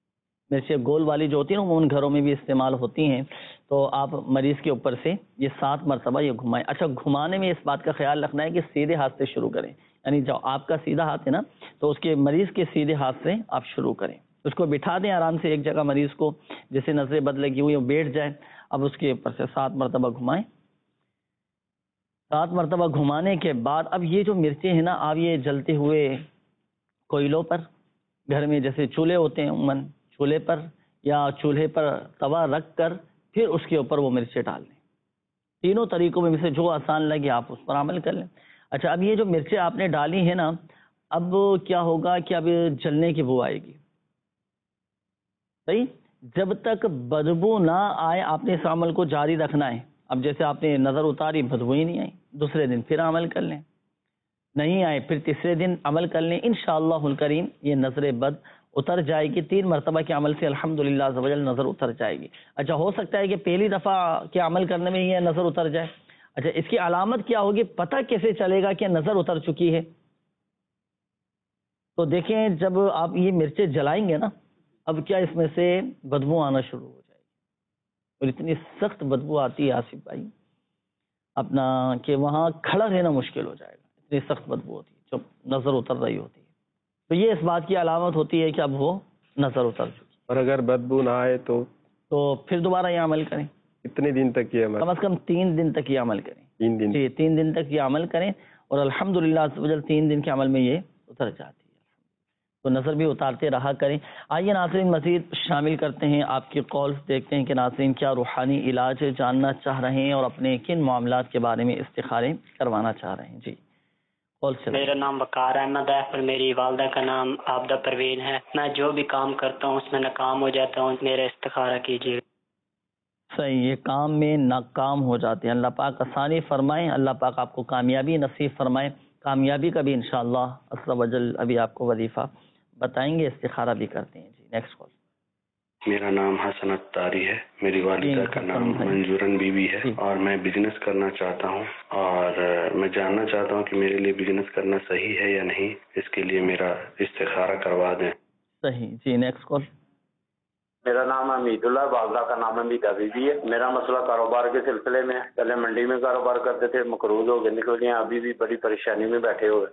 مرچیں گول والی جو ہوتی ہیں نا، ان گھروں میں بھی استعمال ہوتی ہیں. تو آپ مریض کے اوپر سے یہ سات مرتبہ یہ گھمائیں. اچھا گھمانے میں اس بات کا خیال رکھنا ہے کہ سیدھے ہاتھ سے شروع کریں، یعنی جو آپ کا سیدھا ہاتھ ہے نا، تو اس کے مریض کے سیدھے ہاتھ سے آپ شروع کریں. اس کو بٹھا دیں آرام سے ایک جگہ مریض کو، جیسے نظر بد لگی ہوئی وہ بیٹھ جائے. اب اس کے اوپر سے سات مرتبہ گھمائیں. سات مرتبہ گھمانے کے بعد اب یہ جو مرچیں ہیں نا، آپ یہ جلتے ہوئے کوئلوں پر، گھر میں جیسے چولہے ہوتے ہیں عموماً، چولہے پر یا چولہے پر توا رکھ کر پھر اس کے اوپر وہ مرچیں ڈال دیں. تینوں طریقوں میں سے جو آسان لگے آپ اس پر عمل کر لیں. اچھا، اب یہ جو مرچیں آپ نے ڈالی ہیں نا، اب کیا ہوگا کہ اب جلنے کی بو آئے گی. صحیح، جب تک بدبو نہ آئے آپ نے اس عمل کو جاری رکھنا ہے. اب جیسے آپ نے نظر اتاری، بدبو ہی نہیں آئی، دوسرے دن پھر عمل کر لیں، نہیں آئے پھر تیسرے دن عمل کر لیں. انشاءاللہ الکریم یہ نظر بد اتر جائے گی. تین مرتبہ کے عمل سے الحمدللہ عز و جل نظر اتر جائے گی. اچھا، ہو سکتا ہے کہ پہلی دفعہ کے عمل کرنے میں یہ نظر اتر جائے. اچھا، اس کی علامت کیا ہوگی، پتہ کیسے چلے گا کہ نظر اتر چکی ہے؟ تو دیکھیں، جب آپ یہ مرچیں جلائیں گے نا، اب کیا اس میں سے بدبو آنا شروع ہو جائے گی، اور اتنی سخت بدبو آتی ہے آصف بھائی اپنا کہ وہاں کھڑا رہنا مشکل ہو جائے گا، اتنی سخت بدبو ہوتی ہے جب نظر اتر رہی ہوتی ہے. تو یہ اس بات کی علامت ہوتی ہے کہ اب وہ نظر اتر چکی. اور اگر بدبو نہ آئے تو تو پھر دوبارہ یہ عمل کریں. کتنے دن تک یہ عمل؟ کم از کم تین دن تک یہ عمل کریں. تین دن جی، تین دن تک یہ عمل کریں، اور الحمدللہ عز و جل تین دن کے عمل میں یہ اتر جاتی ہے. تو نظر بھی اتارتے رہا کریں. آئیے ناظرین، مزید شامل کرتے ہیں آپ کی کالز، دیکھتے ہیں کہ ناظرین کیا روحانی علاج جاننا چاہ رہے ہیں اور اپنے کن معاملات کے بارے میں استخارے کروانا چاہ رہے ہیں. جی، کال سے. میرا نام وقار احمد ہے اور میری والدہ کا نام عابدہ پروین ہے. میں جو بھی کام کرتا ہوں اس میں ناکام ہو جاتا ہوں، میرا استخارہ کیجیے. صحیح، یہ کام میں ناکام ہو جاتے ہیں. اللہ پاک آسانی فرمائیں، اللہ پاک آپ کو کامیابی نصیب فرمائیں. کامیابی کا بھی انشاءاللہ عز و جل ابھی آپ کو وظیفہ بتائیں گے، استخارہ بھی کرتے ہیں. جی، نیکسٹ کال. میرا نام حسن اتاری ہے، میری والدہ کا نام منجورن بی بی ہے، اور میں بزنس کرنا چاہتا ہوں، اور میں جاننا چاہتا ہوں کہ میرے لیے بزنس کرنا صحیح ہے یا نہیں. اس کے لیے میرا استخارہ کروا دیں. صحیح. جی، نیکسٹ کال. میرا نام حمید اللہ، والدہ کا نام حمیدہ بی بی ہے. میرا مسئلہ کاروبار کے سلسلے میں، پہلے منڈی میں کاروبار کرتے تھے، مقروض ہو کے نکل گئے، ابھی بھی بڑی پریشانی میں بیٹھے ہوئے.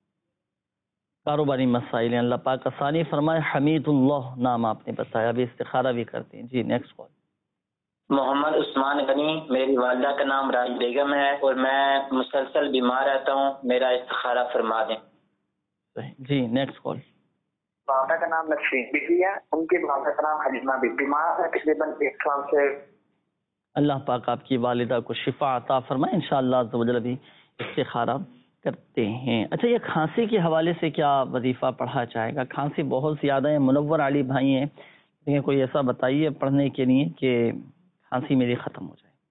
کاروباری مسائل ہیں، اللہ پاک آسانی فرمائے. حمید اللہ نام آپ نے بتایا، ابھی استخارہ بھی کرتے ہیں. جی، نیکسٹ کال. محمد عثمان غنی، میری والدہ کا نام راج بیگم ہے اور میں مسلسل بیمار رہتا ہوں، میرا استخارہ فرما دیں. صحیح. جی، نیکسٹ کال. والدہ کا نام نسرین بی بی ہے، ان کی والدہ کا نام حلیمہ بی. بیمار ہے تقریباً ایک سال سے. اللہ پاک آپ کی والدہ کو شفا عطا فرمائے انشاءاللہ عز و جل. ابھی استخارہ کرتے ہیں. اچھا، یہ کھانسی کے حوالے سے کیا وظیفہ پڑھا جائے گا؟ کھانسی بہت زیادہ ہے. منور علی بھائی ہیں، لیکن کوئی ایسا بتائیے پڑھنے کے لیے کہ کھانسی میری ختم ہو جائے.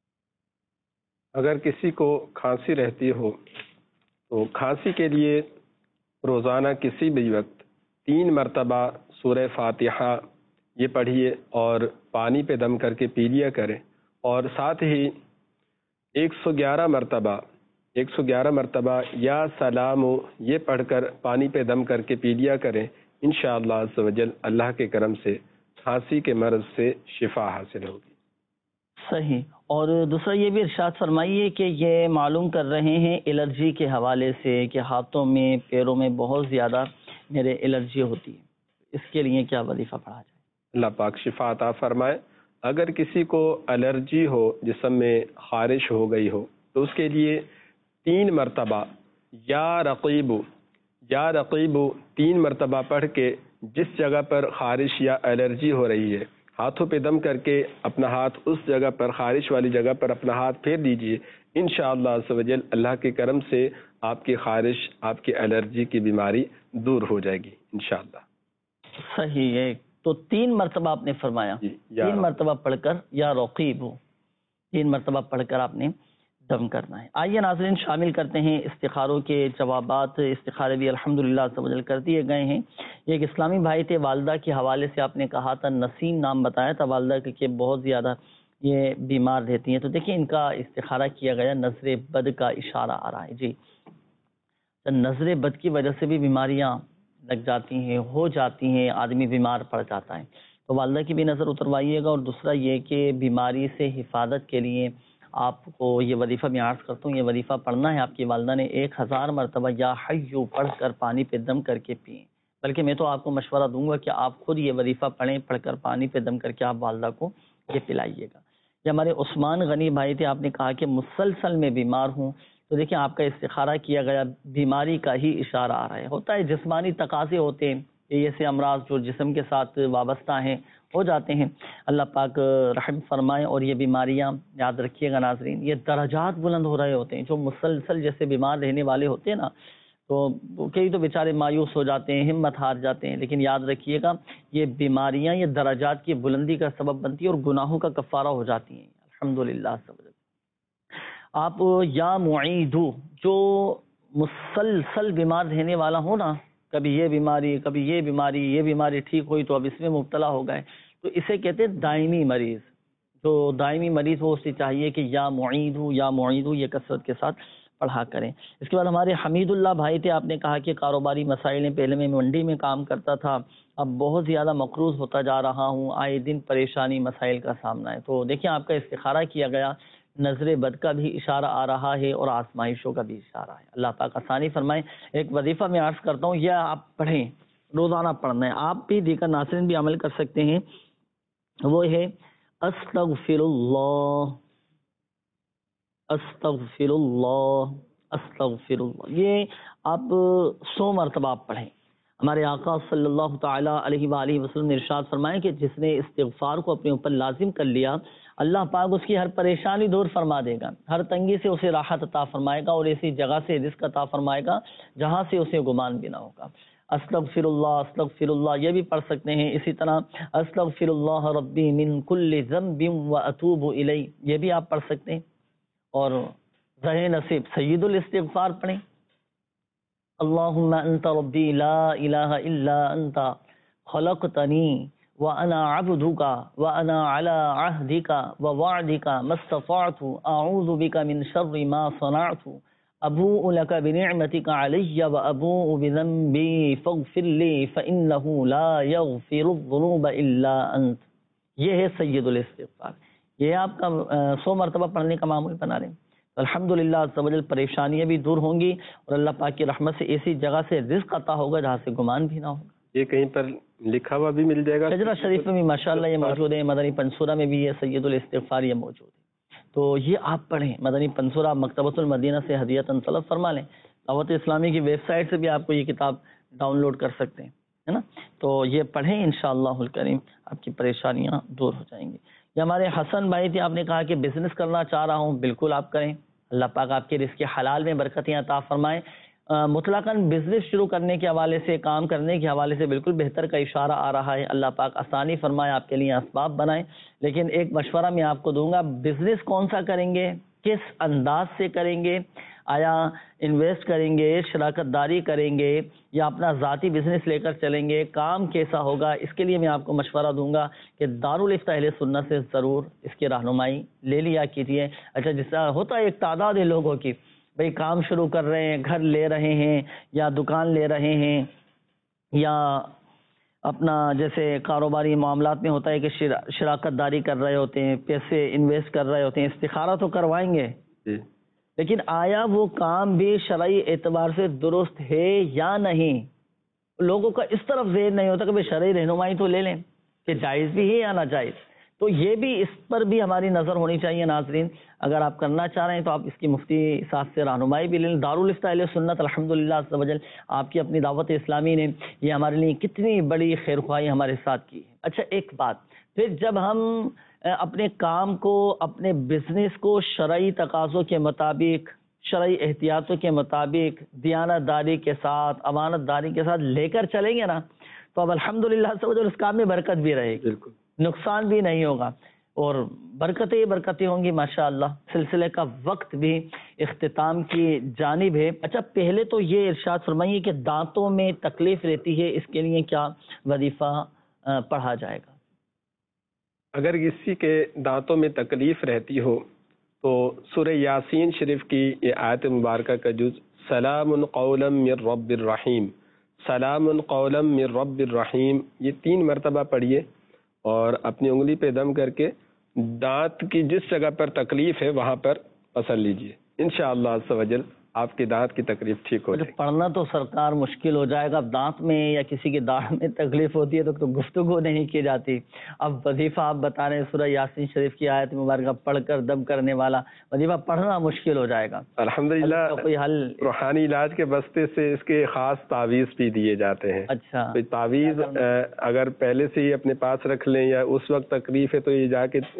اگر کسی کو کھانسی رہتی ہو تو کھانسی کے لیے روزانہ کسی بھی وقت تین مرتبہ سورہ فاتحہ یہ پڑھیے اور پانی پہ دم کر کے پی لیا کریں، اور ساتھ ہی ایک سو گیارہ مرتبہ ایک سو گیارہ مرتبہ یا سلام یہ پڑھ کر پانی پہ دم کر کے پی لیا کریں. انشاءاللہ عز و جل اللہ کے کرم سے کھانسی کے مرض سے شفا حاصل ہوگی. صحیح. اور دوسرا یہ بھی ارشاد فرمائیے کہ یہ معلوم کر رہے ہیں الرجی کے حوالے سے کہ ہاتھوں میں پیروں میں بہت زیادہ میرے الرجی ہوتی ہے، اس کے لیے کیا وظیفہ پڑھا جائے؟ اللہ پاک شفا عطا فرمائے. اگر کسی کو الرجی ہو، جسم میں خارش ہو گئی ہو، تو اس کے لیے تین مرتبہ یا رقیب یا رقیب تین مرتبہ پڑھ کے جس جگہ پر خارش یا الرجی ہو رہی ہے ہاتھوں پہ دم کر کے اپنا ہاتھ اس جگہ پر، خارش والی جگہ پر اپنا ہاتھ پھیر دیجئے. انشاءاللہ عز و جل اللہ کے کرم سے آپ کی خارش، آپ کی الرجی کی بیماری دور ہو جائے گی انشاءاللہ. صحیح ہے. تو تین مرتبہ آپ نے فرمایا، تین مرتبہ پڑھ کر یا رقیب ہو تین مرتبہ پڑھ کر آپ نے دم کرنا ہے. آئیے ناظرین شامل کرتے ہیں استخاروں کے جوابات. استخارے بھی الحمدللہ عز و جل کر دیے گئے ہیں. ایک اسلامی بھائی تھے، والدہ کے حوالے سے آپ نے کہا تھا، نسیم نام بتایا تھا والدہ کے کہ بہت زیادہ یہ بیمار رہتی ہیں. تو دیکھیں ان کا استخارہ کیا گیا، نظر بد کا اشارہ آ رہا ہے. جی، نظر بد کی وجہ سے بھی بیماریاں لگ جاتی ہیں، ہو جاتی ہیں، آدمی بیمار پڑ جاتا ہے. تو والدہ کی بھی نظر اتروائیے گا. اور دوسرا یہ کہ بیماری سے حفاظت کے لیے آپ کو یہ وظیفہ میں عرض کرتا ہوں، یہ وظیفہ پڑھنا ہے. آپ کی والدہ نے ایک ہزار مرتبہ یا حیو پڑھ کر پانی پہ دم کر کے پئیں. بلکہ میں تو آپ کو مشورہ دوں گا کہ آپ خود یہ وظیفہ پڑھیں، پڑھ کر پانی پہ دم کر کے آپ والدہ کو یہ پلائیے گا۔ یہ ہمارے عثمان غنی بھائی تھے، آپ نے کہا کہ مسلسل میں بیمار ہوں، تو دیکھیں آپ کا استخارہ کیا گیا، بیماری کا ہی اشارہ آ رہا ہے۔ ہوتا ہے جسمانی تقاضے ہوتے ہیں، یہ ایسے امراض جو جسم کے ساتھ وابستہ ہیں ہو جاتے ہیں، اللہ پاک رحم فرمائے۔ اور یہ بیماریاں یاد رکھیے گا ناظرین، یہ درجات بلند ہو رہے ہوتے ہیں، جو مسلسل جیسے بیمار رہنے والے ہوتے ہیں نا، تو کئی تو بیچارے مایوس ہو جاتے ہیں، ہمت ہار جاتے ہیں، لیکن یاد رکھیے گا یہ بیماریاں یہ درجات کی بلندی کا سبب بنتی ہیں اور گناہوں کا کفارہ ہو جاتی ہیں الحمدللہ۔ آپ یا معیدو، جو مسلسل بیمار رہنے والا ہو نا، کبھی یہ بیماری کبھی یہ بیماری، یہ بیماری ٹھیک ہوئی تو اب اس میں مبتلا ہو گئے، تو اسے کہتے ہیں دائمی مریض۔ جو دائمی مریض ہو اسے چاہیے کہ یا معیدو یا معیدو یہ کثرت کے ساتھ پڑھا کریں۔ اس کے بعد ہمارے حمید اللہ بھائی تھے، آپ نے کہا کہ کاروباری مسائل ہیں، پہلے میں منڈی میں کام کرتا تھا، اب بہت زیادہ مقروض ہوتا جا رہا ہوں، آئے دن پریشانی مسائل کا سامنا ہے۔ تو دیکھیں آپ کا استخارہ کیا گیا، نظر بد کا بھی اشارہ آ رہا ہے اور آزمائشوں کا بھی اشارہ ہے، اللہ پاک آسانی فرمائے۔ ایک وظیفہ میں عرض کرتا ہوں، یہ آپ پڑھیں، روزانہ پڑھنا ہے، آپ بھی دیگر ناظرین بھی عمل کر سکتے ہیں، وہ ہے استغفر اللہ استغفر اللہ استغفر اللہ۔ یہ آپ سو مرتبہ آپ پڑھیں۔ ہمارے آقا صلی اللہ تعالی علیہ وآلہ وسلم نے ارشاد فرمایا کہ جس نے استغفار کو اپنے اوپر لازم کر لیا، اللہ پاک اس کی ہر پریشانی دور فرما دے گا، ہر تنگی سے اسے راحت عطا فرمائے گا اور ایسی جگہ سے رزق عطا فرمائے گا جہاں سے اسے گمان بھی نہ ہوگا۔ استغفر اللہ استغفر اللہ یہ بھی پڑھ سکتے ہیں، اسی طرح استغفر اللہ ربی من کل ذنب واتوب الیہ یہ بھی آپ پڑھ سکتے ہیں۔ اور زہ نصیب سید الاستغفار پڑھیں، اللہم انت ربی لا الہ الا انت خلقتنی وانا عبدک وانا علی عہدک ووعدک ما استطعت اعوذ بک من شر ما صنعت ابوء لک بنعمتک علی وابوء بذنبی فاغفر لی فانہ لا یغفر الذنوب الا انت۔ یہ ہے سید الاستغفار، یہ آپ کا سو مرتبہ پڑھنے کا معمول بنا لیں، الحمدللہ عز و جل پریشانیاں بھی دور ہوں گی اور اللہ پاک کی رحمت سے ایسی جگہ سے رزق عطا ہوگا جہاں سے گمان بھی نہ ہوگا۔ یہ کہیں پر لکھا ہوا بھی مل جائے گا؟ شجرہ شریف میں بھی ماشاءاللہ یہ موجود ہے، مدنی پنصورہ میں بھی یہ سید الاستغفار یہ موجود ہے، تو یہ آپ پڑھیں۔ مدنی پنصورہ مکتبۃ المدینہ سے ہدیۃً طلب فرما لیں، دعوت اسلامی کی ویب سائٹ سے بھی آپ کو یہ کتاب ڈاؤن لوڈ کر سکتے ہیں، ہے نا، تو یہ پڑھیں انشاءاللہ الکریم آپ کی پریشانیاں دور ہو جائیں گی۔ یہ ہمارے حسن بھائی تھے، آپ نے کہا کہ بزنس کرنا چاہ رہا ہوں، بالکل آپ کریں، اللہ پاک آپ کے رزق حلال میں برکتیں عطا فرمائیں۔ مطلقاً بزنس شروع کرنے کے حوالے سے، کام کرنے کے حوالے سے بالکل بہتر کا اشارہ آ رہا ہے، اللہ پاک آسانی فرمائے، آپ کے لیے اسباب بنائیں۔ لیکن ایک مشورہ میں آپ کو دوں گا، بزنس کون سا کریں گے، کس انداز سے کریں گے، آیا انویسٹ کریں گے، شراکت داری کریں گے یا اپنا ذاتی بزنس لے کر چلیں گے، کام کیسا ہوگا، اس کے لیے میں آپ کو مشورہ دوں گا کہ دارالفتہ اہل سنت سے ضرور اس کی رہنمائی لے لیا کیجیے۔ اچھا، جس طرح ہوتا ہے ایک تعداد ہے لوگوں کی، بھئی کام شروع کر رہے ہیں، گھر لے رہے ہیں یا دکان لے رہے ہیں یا اپنا جیسے کاروباری معاملات میں ہوتا ہے کہ شراکت داری کر رہے ہوتے ہیں، پیسے انویسٹ کر رہے ہوتے ہیں، استخارہ تو کروائیں گے، لیکن آیا وہ کام بھی شرعی اعتبار سے درست ہے یا نہیں؟ لوگوں کا اس طرف ذہن نہیں ہوتا کہ بھئی شرعی رہنمائی تو لے لیں کہ جائز بھی ہے یا ناجائز، تو یہ بھی اس پر بھی ہماری نظر ہونی چاہیے ناظرین۔ اگر آپ کرنا چاہ رہے ہیں تو آپ اس کی مفتی صاحب سے رہنمائی بھی لیں۔ دارالفتہ اہل سنت الحمدللہ عز و جل آپ کی اپنی دعوت اسلامی نے یہ ہمارے لیے کتنی بڑی خیر خواہی ہمارے ساتھ کی ہے۔ اچھا، ایک بات پھر، جب ہم اپنے کام کو، اپنے بزنس کو شرعی تقاضوں کے مطابق، شرعی احتیاطوں کے مطابق، دیانت داری کے ساتھ، امانت داری کے ساتھ لے کر چلیں گے نا، تو اب الحمدللہ عز و جل اس کام میں برکت بھی رہے گی، نقصان بھی نہیں ہوگا اور برکتیں برکتیں ہوں گی ماشاءاللہ۔ سلسلے کا وقت بھی اختتام کی جانب ہے۔ اچھا، پہلے تو یہ ارشاد فرمائیے کہ دانتوں میں تکلیف رہتی ہے، اس کے لیے کیا وظیفہ پڑھا جائے گا؟ اگر کسی کے دانتوں میں تکلیف رہتی ہو تو سورہ یاسین شریف کی یہ آیت مبارکہ کا جز سلام قولا من رب الرحیم، سلام قولا من رب الرحیم، یہ تین مرتبہ پڑھیے اور اپنی انگلی پہ دم کر کے دانت کی جس جگہ پر تکلیف ہے وہاں پر پسر لیجئے، انشاءاللہ عز و جل آپ کے دانت کی تکلیف ٹھیک ہو جائے گی۔ پڑھنا تو سرکار مشکل ہو جائے گا، دانت میں یا کسی کے داڑھ میں تکلیف ہوتی ہے تو, تو گفتگو نہیں کی جاتی۔ اب وظیفہ آپ بتا رہے ہیں سورہ یاسین شریف کی آیت مبارکہ پڑھ کر دم کرنے والا وظیفہ پڑھنا مشکل ہو جائے گا۔ الحمدللہ کوئی حل روحانی علاج کے بستے سے اس کے خاص تعویذ بھی دیے جاتے ہیں۔ اچھا، تعویذ اگر پہلے سے ہی اپنے پاس رکھ لیں یا اس وقت تکلیف ہے تو یہ جا کے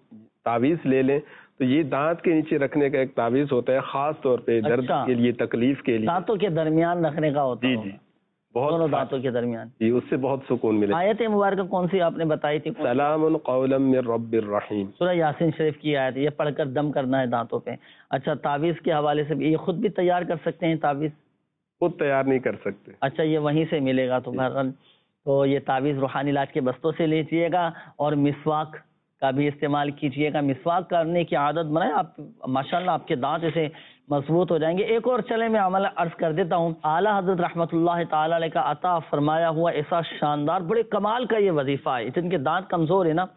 تعویذ لے لیں، تو یہ دانت کے نیچے رکھنے کا ایک تعویذ ہوتا ہے، خاص طور پہ درد اچھا، کے لیے، تکلیف کے لیے، دانتوں کے درمیان رکھنے کا ہوتا ہے۔ جی جی، بہت دونوں دانتوں کے درمیان، جی، اس سے بہت سکون ملے۔ آیت مبارکہ کون سی آپ نے بتائی تھی؟ سلام قولا من رب الرحیم، سورہ یاسین شریف کی آیت، یہ پڑھ کر دم کرنا ہے دانتوں پہ۔ اچھا، تعویذ کے حوالے سے بھی یہ خود بھی تیار کر سکتے ہیں تعویذ؟ خود تیار نہیں کر سکتے۔ اچھا، یہ وہیں سے ملے گا۔ تو بہرحال تو یہ تعویذ روحانی علاج کے بستوں سے لیجیے گا، اور مسواک کا بھی استعمال کیجیے گا۔ مسواک کرنے کی عادت بنائیں، آپ ماشاءاللہ آپ کے دانت ایسے مضبوط ہو جائیں گے۔ ایک اور چلے میں عمل عرض کر دیتا ہوں، اعلیٰ حضرت رحمۃ اللہ تعالی علیہ کا عطا فرمایا ہوا ایسا شاندار بڑے کمال کا یہ وظیفہ ہے، جن کے دانت کمزور ہے نا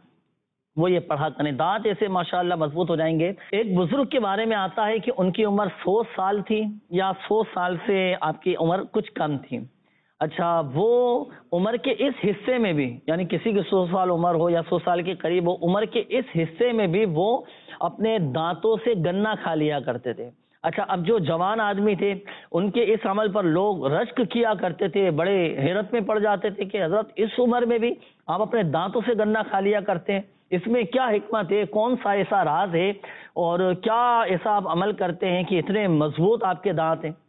وہ یہ پڑھا کریں، دانت ایسے ماشاءاللہ مضبوط ہو جائیں گے۔ ایک بزرگ کے بارے میں آتا ہے کہ ان کی عمر سو سال تھی یا سو سال سے آپ کی عمر کچھ کم تھی۔ اچھا، وہ عمر کے اس حصے میں بھی، یعنی کسی کی سو سال عمر ہو یا سو سال کے قریب ہو، عمر کے اس حصے میں بھی وہ اپنے دانتوں سے گنا کھا لیا کرتے تھے۔ اچھا، اب جو جوان آدمی تھے ان کے اس عمل پر لوگ رشک کیا کرتے تھے، بڑے حیرت میں پڑ جاتے تھے کہ حضرت اس عمر میں بھی آپ اپنے دانتوں سے گنا کھا لیا کرتے ہیں، اس میں کیا حکمت ہے، کون سا ایسا راز ہے، اور کیا ایسا آپ عمل کرتے ہیں کہ اتنے مضبوط آپ کے دانت ہیں؟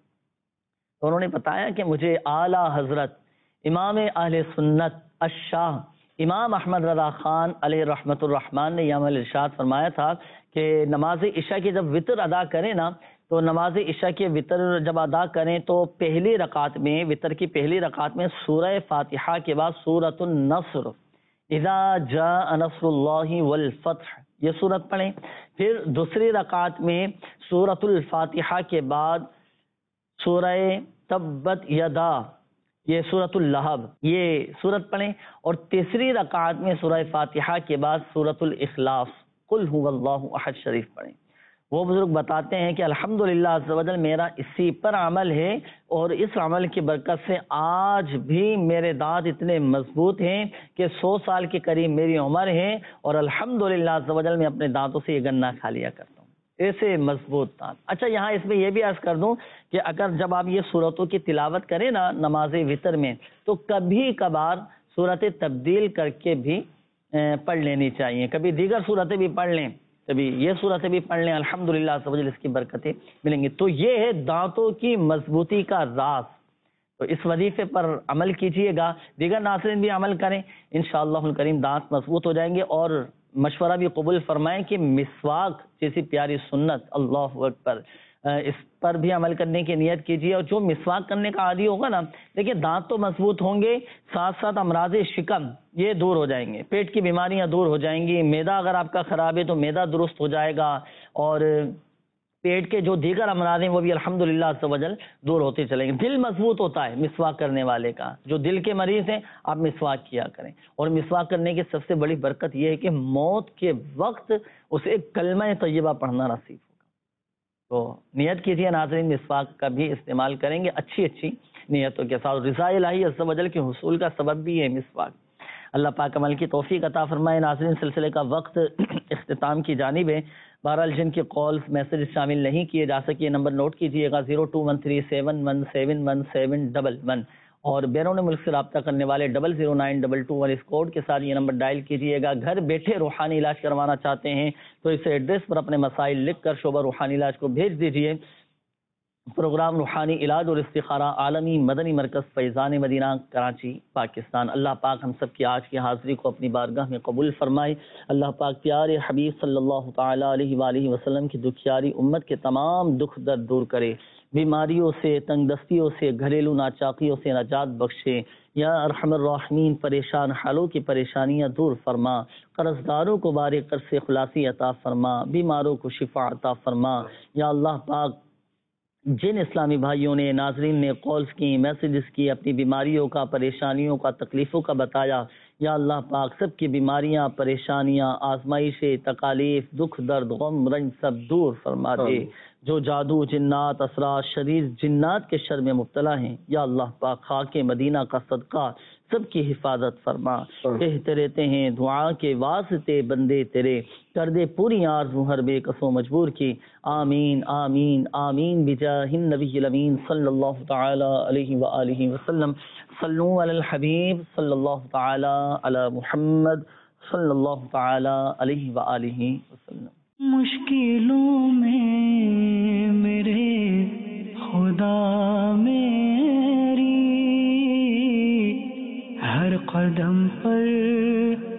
تو انہوں نے بتایا کہ مجھے اعلیٰ حضرت امام اہل سنت الشاہ امام احمد رضا خان علیہ رحمۃ الرحمن نے یہ عمل ارشاد فرمایا تھا کہ نماز عشاء کی جب وطر ادا کریں نا، تو نماز عشاء کے وطر جب ادا کریں تو پہلی رکعت میں، وطر کی پہلی رکعت میں سورہ فاتحہ کے بعد سورۃ النصر، اذا جاء نصر اللہ والفتح، یہ سورت پڑھیں۔ پھر دوسری رکعت میں سورۃ الفاتحہ کے بعد سورہ تبت یدا، یہ سورۃ اللہب، یہ سورت پڑھیں، اور تیسری رکعت میں سورہ فاتحہ کے بعد سورۃ الاخلاص قل هو اللہ احد شریف پڑھیں۔ وہ بزرگ بتاتے ہیں کہ الحمدللہ عز و جل میرا اسی پر عمل ہے، اور اس عمل کی برکت سے آج بھی میرے دانت اتنے مضبوط ہیں کہ سو سال کے قریب میری عمر ہے، اور الحمدللہ عز و جل میں اپنے دانتوں سے یہ گنا کھا لیا کرتا ہوں، ایسے مضبوط دانت۔ اچھا، یہاں اس میں یہ بھی عرض کر دوں کہ اگر جب آپ یہ صورتوں کی تلاوت کریں نا نماز وطر میں، تو کبھی کبھار صورت تبدیل کر کے بھی پڑھ لینی چاہیے، کبھی دیگر صورتیں بھی پڑھ لیں، کبھی یہ صورتیں بھی پڑھ لیں، الحمدللہ عز و جل اس کی برکتیں ملیں گی۔ تو یہ ہے دانتوں کی مضبوطی کا راز۔ تو اس وظیفے پر عمل کیجئے گا، دیگر ناظرین بھی عمل کریں، انشاءاللہ الکریم دانت مضبوط ہو جائیں گے۔ اور مشورہ بھی قبول فرمائیں کہ مسواک جیسی پیاری سنت، اللہ اکبر، اس پر بھی عمل کرنے کی نیت کیجیے، اور جو مسواک کرنے کا عادی ہوگا نا، دیکھیے دانت تو مضبوط ہوں گے، ساتھ ساتھ امراض شکم یہ دور ہو جائیں گے، پیٹ کی بیماریاں دور ہو جائیں گی، معدہ اگر آپ کا خراب ہے تو معدہ درست ہو جائے گا، اور پیٹ کے جو دیگر امراض ہیں وہ بھی الحمدللہ عز و جل دور ہوتے چلیں گے۔ دل مضبوط ہوتا ہے مسواک کرنے والے کا، جو دل کے مریض ہیں آپ مسواک کیا کریں، اور مسواک کرنے کی سب سے بڑی برکت یہ ہے کہ موت کے وقت اسے کلمہ طیبہ پڑھنا نصیب ہوگا۔ تو نیت کیجیے ناظرین، مسواک کا بھی استعمال کریں گے اچھی اچھی نیتوں کے ساتھ، رضا الہی عز و جل کے حصول کا سبب بھی ہے مسواک۔ اللہ پاک عمل کی توفیق عطا فرمائے۔ ناظرین، سلسلے کا وقت اختتام کی جانب ہے، بہرحال جن کے کالز میسج شامل نہیں کیے جا سکے نمبر نوٹ کیجیے گا zero two one three seven one seven one seven double one, اور بیرون ملک سے رابطہ کرنے والے double zero nine double two one اس کوڈ کے ساتھ یہ نمبر ڈائل کیجیے گا۔ گھر بیٹھے روحانی علاج کروانا چاہتے ہیں تو اس ایڈریس پر اپنے مسائل لکھ کر شعبہ روحانی علاج کو بھیج دیجیے۔ پروگرام روحانی علاج اور استخارہ، عالمی مدنی مرکز فیضان مدینہ، کراچی، پاکستان۔ اللہ پاک ہم سب کی آج کی حاضری کو اپنی بارگاہ میں قبول فرمائے۔ اللہ پاک پیارے حبیب صلی اللہ تعالی علیہ وآلہ وسلم کی دکھیاری امت کے تمام دکھ درد دور کرے، بیماریوں سے، تنگ دستیوں سے، گھریلو ناچاقیوں سے نجات بخشے۔ یا ارحم الراحمین، پریشان حالوں کی پریشانیاں دور فرما، قرض داروں کو بارے قرض سے خلاصی عطا فرما، بیماروں کو شفا عطا فرما۔ یا اللہ پاک، جن اسلامی بھائیوں نے، ناظرین نے کالز کی، میسیجز کی، اپنی بیماریوں کا، پریشانیوں کا، تکلیفوں کا بتایا، یا اللہ پاک سب کی بیماریاں، پریشانیاں، آزمائشیں، تکالیف، دکھ، درد، غم، رنج سب دور فرما دے۔ جو جادو، جنات، اسرار، شریر جنات کے شر میں مبتلا ہیں یا اللہ پاک خاک مدینہ کا صدقہ سب کی حفاظت فرما۔ کہتے رہتے ہیں دعا کے واسطے بندے تیرے، کر دے پوری آرزو ہر بے کسو مجبور کی۔ آمین آمین آمین بجاہ النبی الامین صلی اللہ تعالی علیہ وآلہ وسلم۔ صلو علی الحبیب صلی اللہ تعالی علی محمد صلی اللہ تعالی علیہ وآلہ وسلم۔ مشکلوں میں میرے خدا میری ہر قدم پر